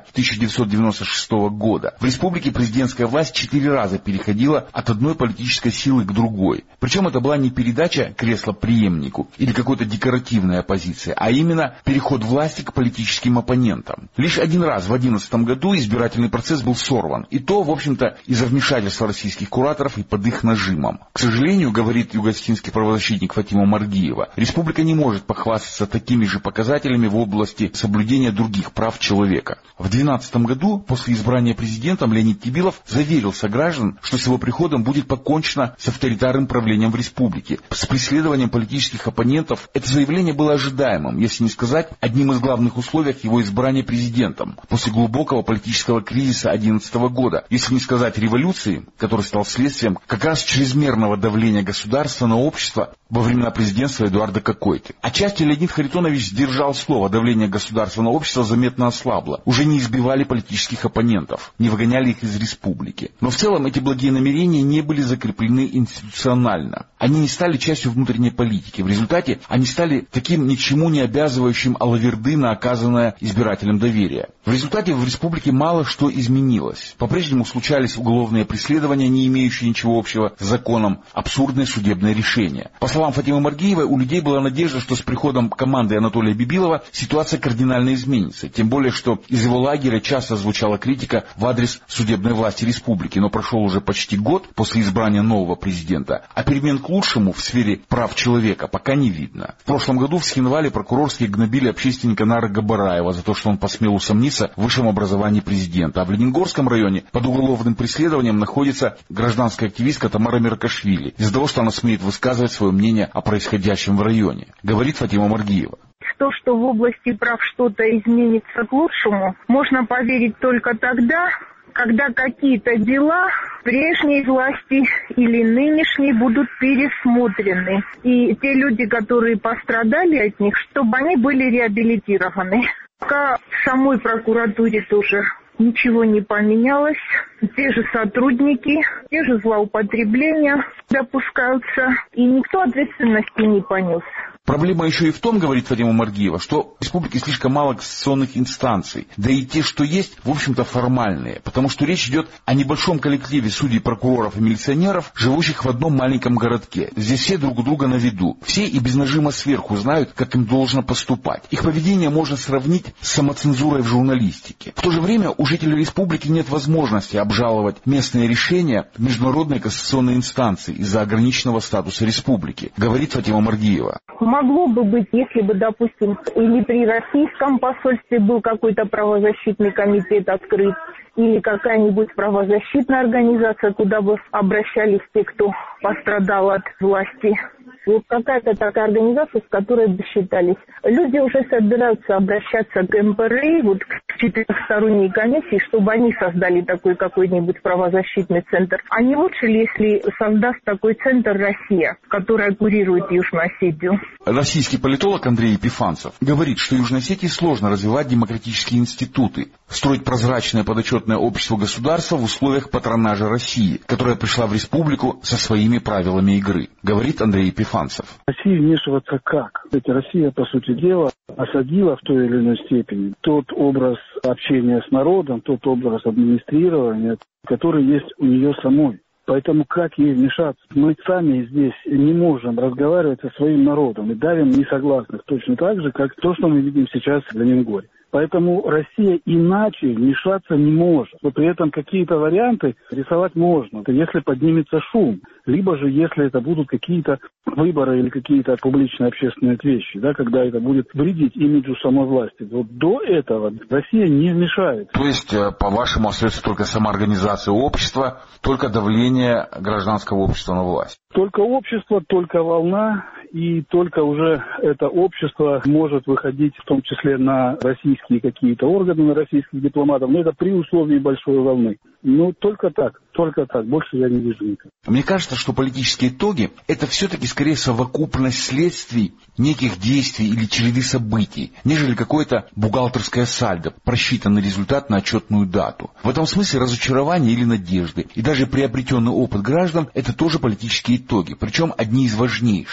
Speaker 20: 1996 года в республике президентская власть 4 раза переходила от одной политической силы к другой. Причем это была не передача кресла преемнику или какой-то декоративной оппозиции, а именно переход власти к политическим оппонентам. Лишь один раз в 2011 году избирательный процесс был сорван, и то, в общем-то, из-за вмешательства российских кураторов и под их нажимом. К сожалению, говорит югоосетинский правозащитник Фатима Маргиева, республика не может похвастаться такими же показателями в области соблюдения других прав человека. В 2012 году, после избрания президентом, Леонид Тибилов заверил сограждан, что с его приходом будет покончено с авторитарным правлением в республике, с преследованием политических оппонентов. Это заявление было ожидаемым, если не сказать одним из главных условий его избрания президентом после глубокого политического кризиса 2011 года, если не сказать революции, который стал следствием как раз чрезмерного давления государства на общество во времена президентства Эдуарда Кокойты. Отчасти Леонид Харитонович сдержал слово, давление государства на общество заметно ослабло. Уже не избивали политических оппонентов, не выгоняли их из республики. Но в целом эти благие намерения не были закреплены институционально. Они не стали частью внутренней политики. В результате они стали таким ни к чему не обязывающим алаверды на оказанное избирателям доверие. В результате в республике мало что изменилось. По-прежнему случались уголовные преследования, не имеющие ничего общего с законом, абсурдные судебные решения. По словам Фатимы Маргиевой, у людей была надежда, что с приходом команды Анатолия Бибилова ситуация кардинально изменится. Тем более, что из его лагеря часто звучала критика в адрес судебной власти республики. Но прошел уже почти год после избрания нового президента, а перемен к лучшему в сфере прав человека пока не видно. В прошлом году в Схинвале прокурорские гнобили общественника Нара Габараева за то, что он посмел усомниться в высшем образовании президента. А в Ленингорском районе под уголовным преследованием находится гражданская активистка Тамара Меркашвили из-за того, что она смеет высказывать свое мнение о происходящем в районе. Говорит Фатима Маргиева.
Speaker 6: То, что в области прав что-то изменится к лучшему, можно поверить только тогда, когда какие-то дела прежней власти или нынешней будут пересмотрены. И те люди, которые пострадали от них, чтобы они были реабилитированы. Пока в самой прокуратуре тоже ничего не поменялось. Те же сотрудники, те же злоупотребления допускаются, и никто ответственности не понес.
Speaker 20: Проблема еще и в том, говорит Фатима Маргиева, что в республике слишком мало кассационных инстанций, да и те, что есть, в общем-то формальные, потому что речь идет о небольшом коллективе судей, прокуроров и милиционеров, живущих в одном маленьком городке. Здесь все друг у друга на виду, все и без нажима сверху знают, как им должно поступать. Их поведение можно сравнить с самоцензурой в журналистике. В то же время у жителей республики нет возможности обжаловать местные решения в международной кассационной инстанции из-за ограниченного статуса республики, говорит Фатима Маргиева.
Speaker 6: Могло бы быть, если бы, допустим, или при российском посольстве был какой-то правозащитный комитет открыт, или какая-нибудь правозащитная организация, куда бы обращались те, кто пострадал от власти. Вот какая-то такая организация, с которой бы считались. Люди уже собираются обращаться к МПРИ, вот к четырехсторонней комиссии, чтобы они создали такой какой-нибудь правозащитный центр. А не лучше ли, если создаст такой центр Россия, которая курирует Южную Осетию?
Speaker 20: Российский политолог Андрей Епифанцев говорит, что Южной Осетии сложно развивать демократические институты, строить прозрачное подотчетное общество государства в условиях патронажа России, которая пришла в республику со своими правилами игры, говорит Андрей Епифанцев.
Speaker 15: Россия вмешиваться как? Ведь Россия, по сути дела, осадила в той или иной степени тот образ общения с народом, тот образ администрирования, который есть у нее самой. Поэтому как ей вмешаться? Мы сами здесь не можем разговаривать со своим народом и давим несогласных точно так же, как то, что мы видим сейчас в Ленинграде. Поэтому Россия иначе вмешаться не может. Но при этом какие-то варианты рисовать можно, если поднимется шум. Либо же, если это будут какие-то выборы или какие-то публичные общественные вещи, да, когда это будет вредить имиджу самой власти. Вот до этого Россия не вмешается.
Speaker 20: То есть, по-вашему, остается только самоорганизация общества, только давление гражданского общества на власть?
Speaker 15: Только общество, только волна, и только уже это общество может выходить, в том числе на российские какие-то органы, на российских дипломатов, но это при условии большой волны. Ну, только так, больше я не вижу никак.
Speaker 20: Мне кажется, что политические итоги – это все-таки скорее совокупность следствий, неких действий или череды событий, нежели какое-то бухгалтерское сальдо, просчитанный результат на отчетную дату. В этом смысле разочарование или надежды, и даже приобретенный опыт граждан – это тоже политические итоги, причем одни из важнейших.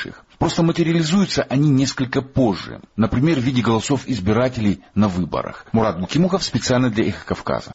Speaker 20: Просто материализуются они несколько позже, например, в виде голосов избирателей на выборах. Мурат Букимухов специально для «Эхо Кавказа».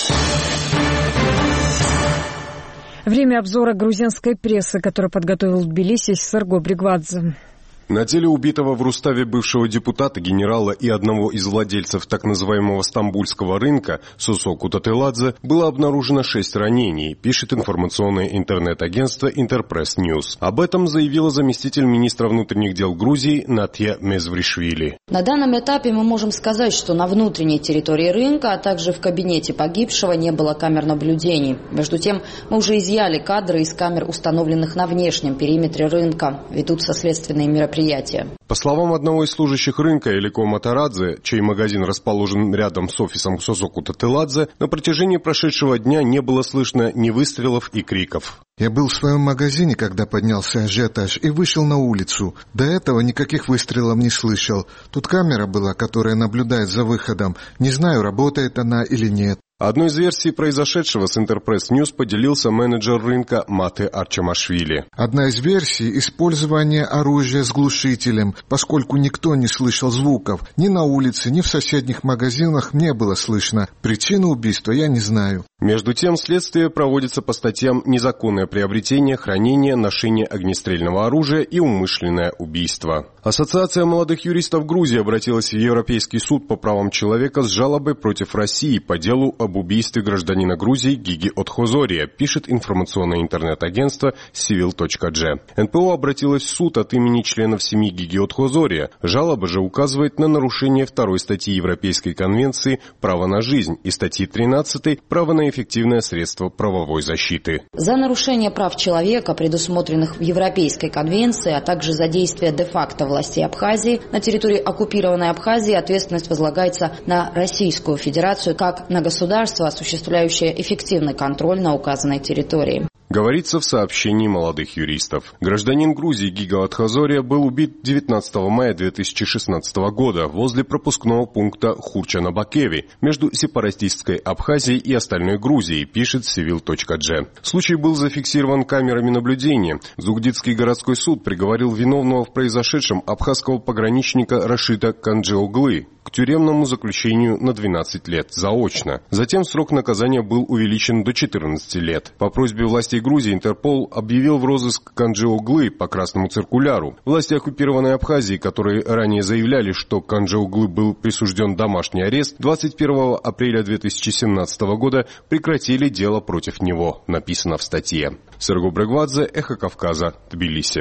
Speaker 1: Время обзора грузинской прессы, который подготовил в Тбилиси Серго Бригвадзе.
Speaker 8: На теле убитого в Руставе бывшего депутата, генерала и одного из владельцев так называемого стамбульского рынка Сусоку Тателадзе было обнаружено 6 ранений, пишет информационное интернет-агентство Интерпресс Ньюс. Об этом заявила заместитель министра внутренних дел Грузии Натья Мезвришвили.
Speaker 3: На данном этапе мы можем сказать, что на внутренней территории рынка, а также в кабинете погибшего не было камер наблюдений. Между тем, мы уже изъяли кадры из камер, установленных на внешнем периметре рынка. Ведутся следственные мероприятия.
Speaker 8: По словам одного из служащих рынка Элико Матарадзе, чей магазин расположен рядом с офисом Сусоку Тателадзе, на протяжении прошедшего дня не было слышно ни выстрелов и криков.
Speaker 2: Я был в своем магазине, когда поднялся ажиотаж, и вышел на улицу. До этого никаких выстрелов не слышал. Тут камера была, которая наблюдает за выходом. Не знаю, работает она или нет.
Speaker 8: Одной из версий произошедшего с Интерпресс Ньюс поделился менеджер рынка Мате Арчамашвили.
Speaker 2: Одна из версий – использование оружия с глушителем, поскольку никто не слышал звуков. Ни на улице, ни в соседних магазинах не было слышно. Причину убийства я не знаю.
Speaker 8: Между тем, следствие проводится по статьям «Незаконное приобретение, хранение, ношение огнестрельного оружия и умышленное убийство». Ассоциация молодых юристов Грузии обратилась в Европейский суд по правам человека с жалобой против России по делу об убийстве гражданина Грузии Гиги Отхозория, пишет информационное интернет-агентство Civil.g. НПО обратилась в суд от имени членов семьи Гиги Отхозория. Жалоба же указывает на нарушение 2 статьи Европейской конвенции «Право на жизнь» и статьи 13 «Право на эффективное средство правовой защиты».
Speaker 3: За нарушение прав человека, предусмотренных в Европейской конвенции, а также за действия де-факто властей Абхазии на территории оккупированной Абхазии ответственность возлагается на Российскую Федерацию как на государство, осуществляющее эффективный контроль на указанной территории.
Speaker 8: Говорится в сообщении молодых юристов. Гражданин Грузии Гига Отхозория был убит 19 мая 2016 года возле пропускного пункта Хурчана-Бакеви между сепаратистской Абхазией и остальной Грузией, пишет Civil.g. Случай был зафиксирован камерами наблюдения. Зугдидский городской суд приговорил виновного в произошедшем абхазского пограничника Рашида Канджиоглы к тюремному заключению на 12 лет заочно. Затем срок наказания был увеличен до 14 лет. По просьбе властей Грузии Интерпол объявил в розыск Канджиоглы по красному циркуляру. Власти оккупированной Абхазии, которые ранее заявляли, что Канджиоглы был присужден домашний арест, 21 апреля 2017 года прекратили дело против него, написано в статье. Серго Бригвадзе, Эхо Кавказа, Тбилиси.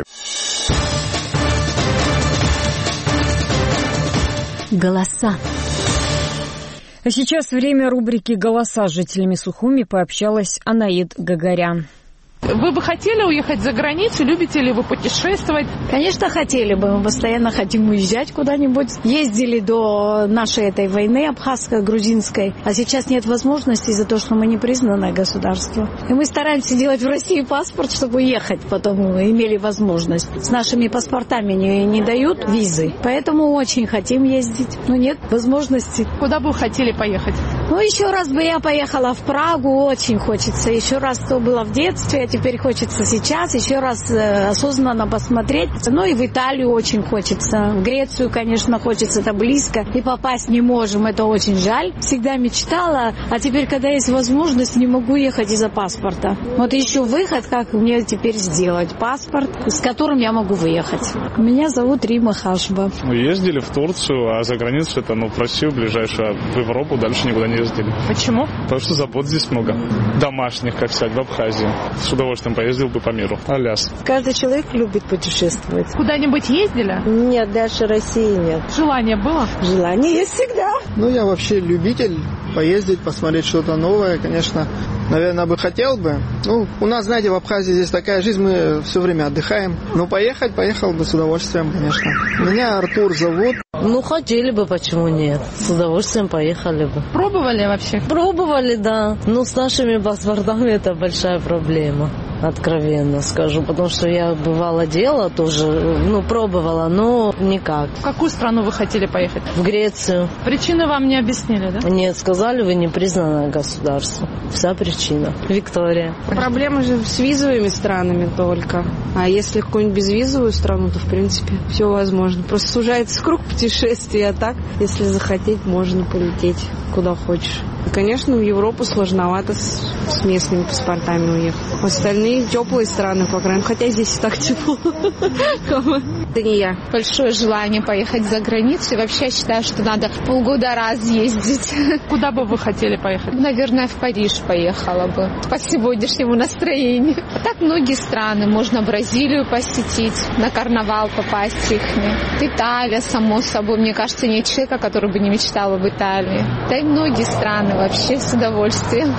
Speaker 10: Голоса.
Speaker 1: А сейчас время рубрики «Голоса». С жителями Сухуми пообщалась Анаид Гагарян.
Speaker 22: Вы бы хотели уехать за границу? Любите ли вы путешествовать?
Speaker 23: Конечно, хотели бы. Мы постоянно хотим уезжать куда-нибудь. Ездили до нашей этой войны абхазско-грузинской. А сейчас нет возможности из-за того, что мы не признанное государство. И мы стараемся делать в России паспорт, чтобы уехать. Потом имели возможность. С нашими паспортами не дают визы. Поэтому очень хотим ездить. Но нет возможности.
Speaker 22: Куда бы вы хотели поехать?
Speaker 23: Ну, еще раз бы я поехала в Прагу. Очень хочется. Еще раз то было в детстве. Теперь хочется сейчас еще раз осознанно посмотреть. Ну и в Италию очень хочется. В Грецию, конечно, хочется. Это близко. И попасть не можем. Это очень жаль. Всегда мечтала. А теперь, когда есть возможность, не могу ехать из-за паспорта. Вот ищу выход, как мне теперь сделать паспорт, с которым я могу выехать. Меня зовут Рима Хашба.
Speaker 24: Ездили в Турцию, а за границу это, в Россию ближайшую, а в Европу дальше никуда не ездили.
Speaker 22: Почему?
Speaker 24: Потому что забот здесь много. Домашних, как сказать, в Абхазии. С удовольствием поездил бы по миру. Аляс.
Speaker 23: Каждый человек любит путешествовать.
Speaker 22: Куда-нибудь ездили?
Speaker 23: Нет, дальше России нет.
Speaker 22: Желание было?
Speaker 23: Желание есть всегда.
Speaker 25: Ну, я вообще любитель поездить, посмотреть что-то новое, конечно. Наверное, бы хотел бы. Ну, у нас, знаете, в Абхазии здесь такая жизнь, мы все время отдыхаем. Ну, поехал бы с удовольствием, конечно. Меня Артур зовут.
Speaker 26: Ну, хотели бы, почему нет? С удовольствием поехали бы.
Speaker 22: Пробовали вообще?
Speaker 26: Пробовали, да. Но с нашими паспортами это большая проблема. откровенно скажу, потому что я бывало делала тоже, пробовала, но никак.
Speaker 22: В какую страну вы хотели поехать?
Speaker 26: В Грецию.
Speaker 22: Причины вам не объяснили, да?
Speaker 26: Нет, сказали, вы не признанное государство. Вся причина. Виктория.
Speaker 7: Проблема же с визовыми странами только. А если какую-нибудь безвизовую страну, то, в принципе, все возможно. Просто сужается круг путешествий, а так, если захотеть, можно полететь куда хочешь. И, конечно, в Европу сложновато с местными паспортами уехать. Остальные теплые страны, по крайней мере, хотя здесь и так тепло. Это не я.
Speaker 12: Большое желание поехать за границу. И вообще считаю, что надо полгода раз ездить.
Speaker 22: Куда бы вы хотели поехать?
Speaker 12: Наверное, в Париж поехала бы. По сегодняшнему настроению. А так многие страны. Можно Бразилию посетить, на карнавал попасть их. Италия, само собой. Мне кажется, нет человека, который бы не мечтал об Италии. Да и многие страны вообще с удовольствием.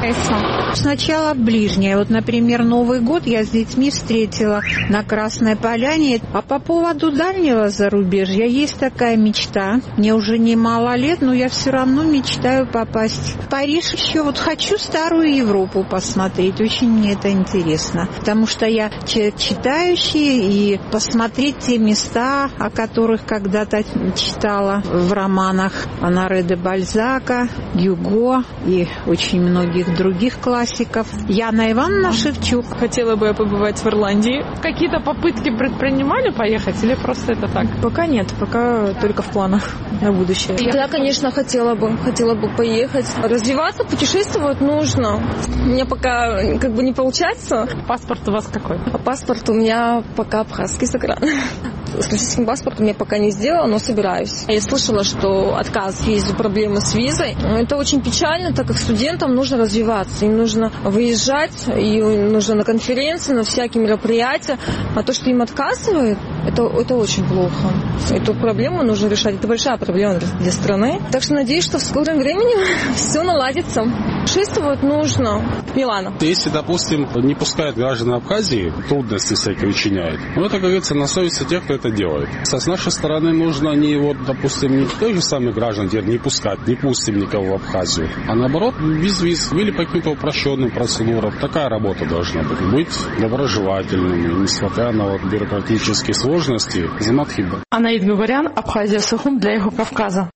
Speaker 18: Сначала ближнее. Вот, например, Новый год я с детьми встретила на Красной Поляне. А по поводу дальнего зарубежья есть такая мечта. Мне уже немало лет, но я все равно мечтаю попасть в Париж. Еще вот хочу старую Европу посмотреть. Очень мне это интересно. Потому что я человек читающий, и посмотреть те места, о которых когда-то читала в романах Оноре де Бальзака, Гюго и очень многих других классиков. Яна Ивановна Шевчук.
Speaker 22: Хотела бы я побывать в Ирландии. Какие-то попытки предпринимали поехать или просто это так?
Speaker 13: Пока нет, пока только в планах на будущее.
Speaker 14: Да, конечно, хотела бы поехать. Развиваться, путешествовать нужно. У меня пока не получается.
Speaker 22: Паспорт у вас какой?
Speaker 14: Паспорт у меня пока абхазский сохранен. С российским паспортом я пока не сделала, но собираюсь. Я слышала, что отказ в визе, проблемы с визой. Это очень печально, так как студентам нужно развиваться. Им нужно выезжать, и нужно на конференции, на всякие мероприятия. А то, что им отказывают, это очень плохо. Эту проблему нужно решать. Это большая проблема для страны. Так что надеюсь, что в скором времени все наладится. Путешествовать нужно. Милана.
Speaker 16: Если, допустим, не пускают граждан Абхазии, трудности всякие учиняют, это, как говорится, на совести тех, кто это делает. С нашей стороны нужно допустим, не тех же самых граждан не пускать, не пустим никого в Абхазию, а наоборот, без виз или по каким-то упрощенным процедурам. Такая работа должна быть. Быть доброжелательными, несмотря на бюрократические сложности. Заматхиба.
Speaker 22: Анаид Гугарян, Абхазия, Сухум для Эхо Кавказа.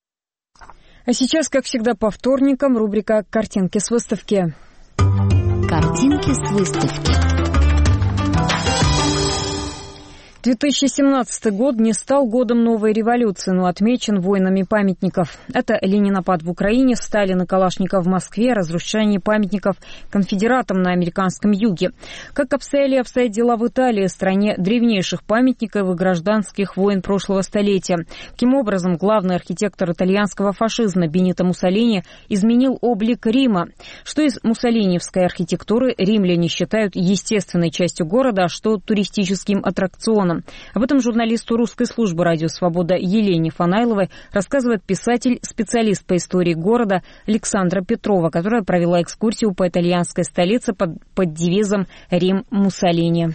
Speaker 1: А сейчас, как всегда, по вторникам рубрика «Картинки с выставки».
Speaker 10: Картинки с выставки.
Speaker 1: 2017 год не стал годом новой революции, но отмечен войнами памятников. Это ленинопад в Украине, Сталин и Калашников в Москве, разрушение памятников конфедератам на американском юге. Как обстоят дела в Италии, стране древнейших памятников и гражданских войн прошлого столетия. Каким образом главный архитектор итальянского фашизма Бенито Муссолини изменил облик Рима? Что из муссолиниевской архитектуры римляне считают естественной частью города, а что туристическим аттракционом? Об этом журналисту русской службы «Радио Свобода» Елене Фанайловой рассказывает писатель, специалист по истории города Александра Петрова, которая провела экскурсию по итальянской столице под девизом «Рим Муссолини».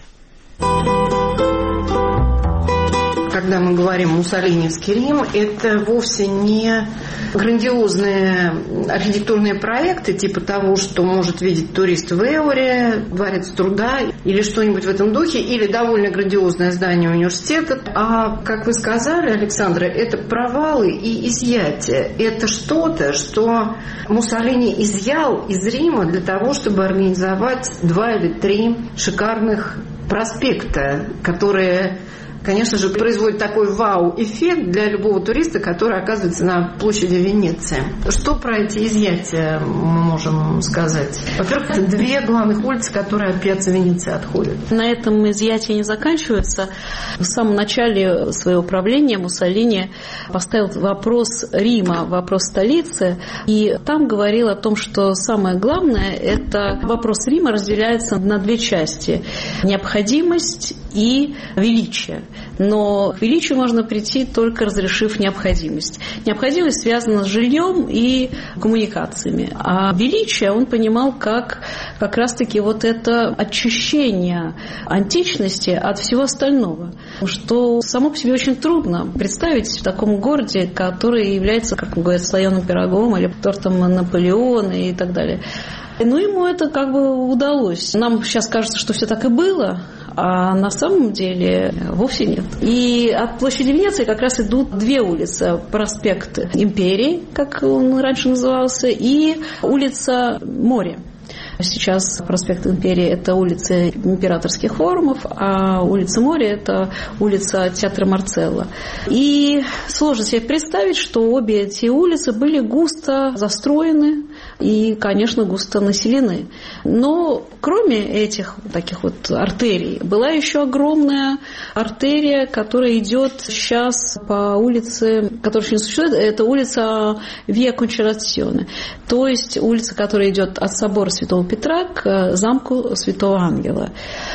Speaker 17: Когда мы говорим «Муссолиневский Рим», это вовсе не грандиозные архитектурные проекты, типа того, что может видеть турист в Эуре, Дворец труда или что-нибудь в этом духе, или довольно грандиозное здание университета. А, как вы сказали, Александра, это провалы и изъятия. Это что-то, что Муссолини изъял из Рима для того, чтобы организовать 2 или 3 шикарных проспекта, которые, конечно же, производит такой вау-эффект для любого туриста, который оказывается на площади Венеции. Что про эти изъятия мы можем сказать? Во-первых, это 2 главных улицы, которые от Пьяцца Венеции отходят.
Speaker 27: На этом изъятия не заканчиваются. В самом начале своего правления Муссолини поставил вопрос Рима, вопрос столицы, и там говорил о том, что самое главное, это вопрос Рима разделяется на 2 части. Необходимость и величие. Но к величию можно прийти, только разрешив необходимость. Необходимость связана с жильем и коммуникациями. А величие он понимал как раз-таки вот это очищение античности от всего остального. Что само по себе очень трудно представить в таком городе, который является, как говорят, слоеным пирогом или тортом Наполеона и так далее. Но ему это как бы удалось. Нам сейчас кажется, что все так и было, а на самом деле вовсе нет. И от площади Венеции как раз идут две улицы. Проспект Империи, как он раньше назывался, и улица Моря. Сейчас проспект Империи – это улица Императорских форумов, а улица Моря – это улица театра Марцелло. И сложно себе представить, что обе эти улицы были густо застроены и, конечно, густо населены. Но кроме этих таких вот артерий, была еще огромная артерия, которая идет сейчас по улице, которая еще не существует, это улица Виа Кончерационе, то есть улица, которая идет от собора Святого Петра к замку Святого Ангела.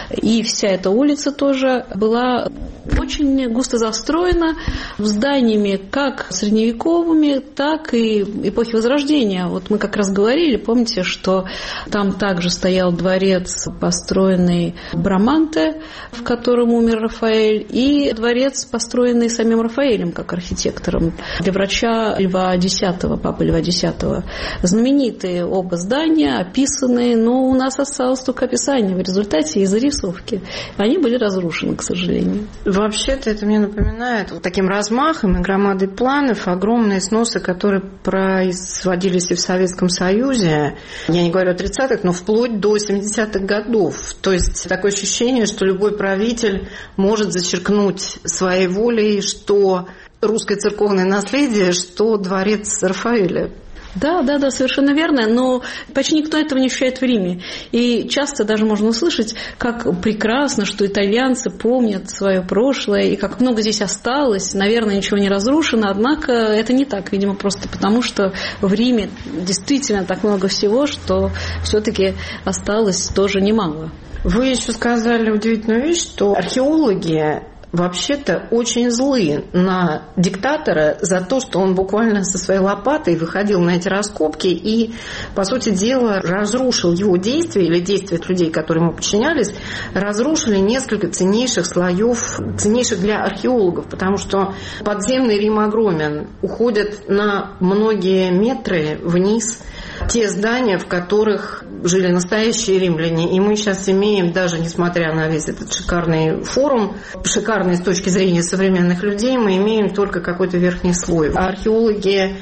Speaker 27: И вся эта улица тоже была очень густо застроена зданиями как средневековыми, так и эпохи Возрождения. Вот мы как раз говорили, помните, что там также стоял дворец, построенный Браманте, в котором умер Рафаэль, и дворец, построенный самим Рафаэлем как архитектором для врача Льва X, папы Льва X. Знаменитые оба здания, описанные, но у нас осталось только описание в результате и зарисовки. Они были разрушены, к сожалению.
Speaker 17: Вообще-то это мне напоминает вот таким размахом и громадой планов огромные сносы, которые производились и в Советском Союзе. Я не говорю о 30-х, но вплоть до 70-х годов. То есть такое ощущение, что любой правитель может зачеркнуть своей волей, что русское церковное наследие, что дворец Рафаэля.
Speaker 27: Да, совершенно верно, но почти никто этого не ощущает в Риме. И часто даже можно услышать, как прекрасно, что итальянцы помнят свое прошлое, и как много здесь осталось, наверное, ничего не разрушено, однако это не так, видимо, просто потому, что в Риме действительно так много всего, что все-таки осталось тоже немало.
Speaker 17: Вы еще сказали удивительную вещь, что археологи вообще-то очень злы на диктатора за то, что он буквально со своей лопатой выходил на эти раскопки и, по сути дела, разрушил его действия или действия людей, которые ему подчинялись, разрушили несколько ценнейших слоев, ценнейших для археологов, потому что подземный Рим огромен, уходят на многие метры вниз те здания, в которых жили настоящие римляне. И мы сейчас имеем, даже несмотря на весь этот шикарный форум, шикарный с точки зрения современных людей, мы имеем только какой-то верхний слой. А археологи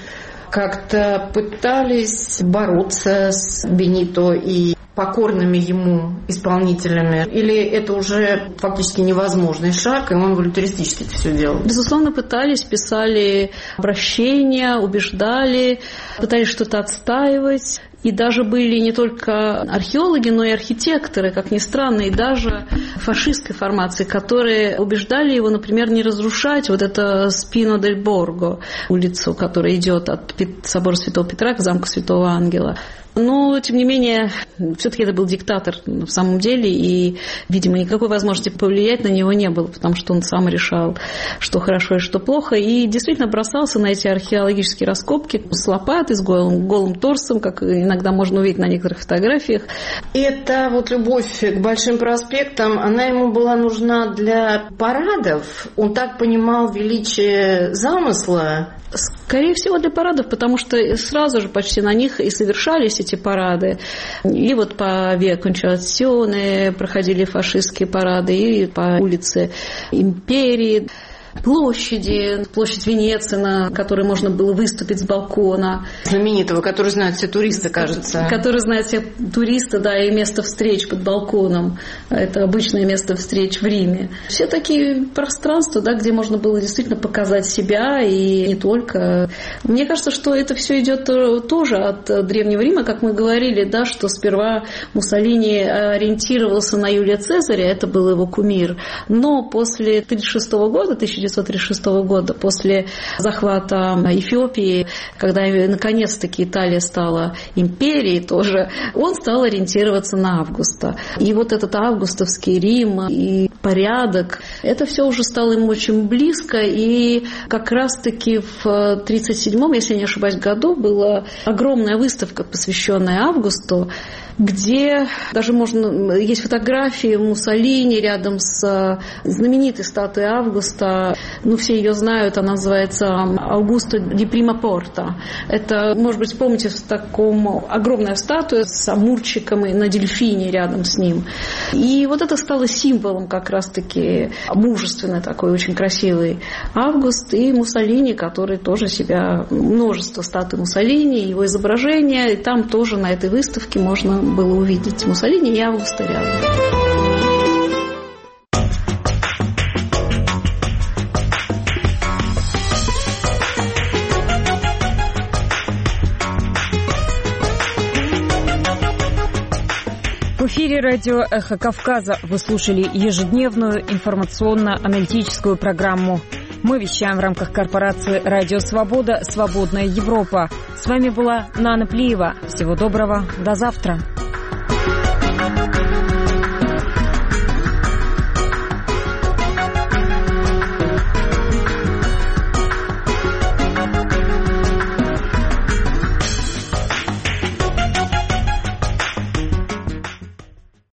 Speaker 17: как-то пытались бороться с Бенито и покорными ему исполнителями? Или это уже фактически невозможный шаг, и он волюнтаристически это все делал?
Speaker 27: Безусловно, пытались, писали обращения, убеждали, пытались что-то отстаивать. И даже были не только археологи, но и архитекторы, как ни странно, и даже фашистской формации, которые убеждали его, например, не разрушать вот это Спино дель Борго, улицу, которая идет от собора Святого Петра к замку Святого Ангела. Но, тем не менее, все-таки это был диктатор в самом деле, и, видимо, никакой возможности повлиять на него не было, потому что он сам решал, что хорошо и что плохо, и действительно бросался на эти археологические раскопки с лопатой, с голым торсом, как иногда можно увидеть на некоторых фотографиях.
Speaker 17: Это вот любовь к большим проспектам, она ему была нужна для парадов? Он так понимал величие замысла?
Speaker 27: Скорее всего, для парадов, потому что сразу же почти на них и совершались эти парады. И вот по Виа Кончерационе проходили фашистские парады, и по улице Империи. Площадь Венеции, на которой можно было выступить с балкона.
Speaker 17: Знаменитого, который знают все туристы, кажется.
Speaker 27: Который знают все туристы, да, и место встреч под балконом. Это обычное место встреч в Риме. Все такие пространства, да, где можно было действительно показать себя, и не только. Мне кажется, что это все идет тоже от Древнего Рима, как мы говорили, да, что сперва Муссолини ориентировался на Юлия Цезаря, это был его кумир. Но после 1936 года, после захвата Эфиопии, когда наконец-таки Италия стала империей тоже, он стал ориентироваться на Августа. И вот этот августовский Рим и порядок, это все уже стало ему очень близко. И как раз-таки в 1937, если не ошибаюсь, году была огромная выставка, посвященная Августу. где даже есть фотографии Муссолини рядом с знаменитой статуей Августа. Все ее знают, она называется Аугусто ди Прима Порта. Это, может быть, помните, в таком огромная статуя с амурчиком и на дельфине рядом с ним. И вот это стало символом как раз-таки мужественный такой, очень красивый Август, и Муссолини, который тоже себя, множество статуй Муссолини, его изображения, и там тоже на этой выставке можно было увидеть Муссолини и Августа рядом.
Speaker 1: В эфире радио «Эхо Кавказа» вы слушали ежедневную информационно-аналитическую программу. Мы вещаем в рамках корпорации «Радио Свобода. Свободная Европа». С вами была Нана Плиева. Всего доброго. До завтра.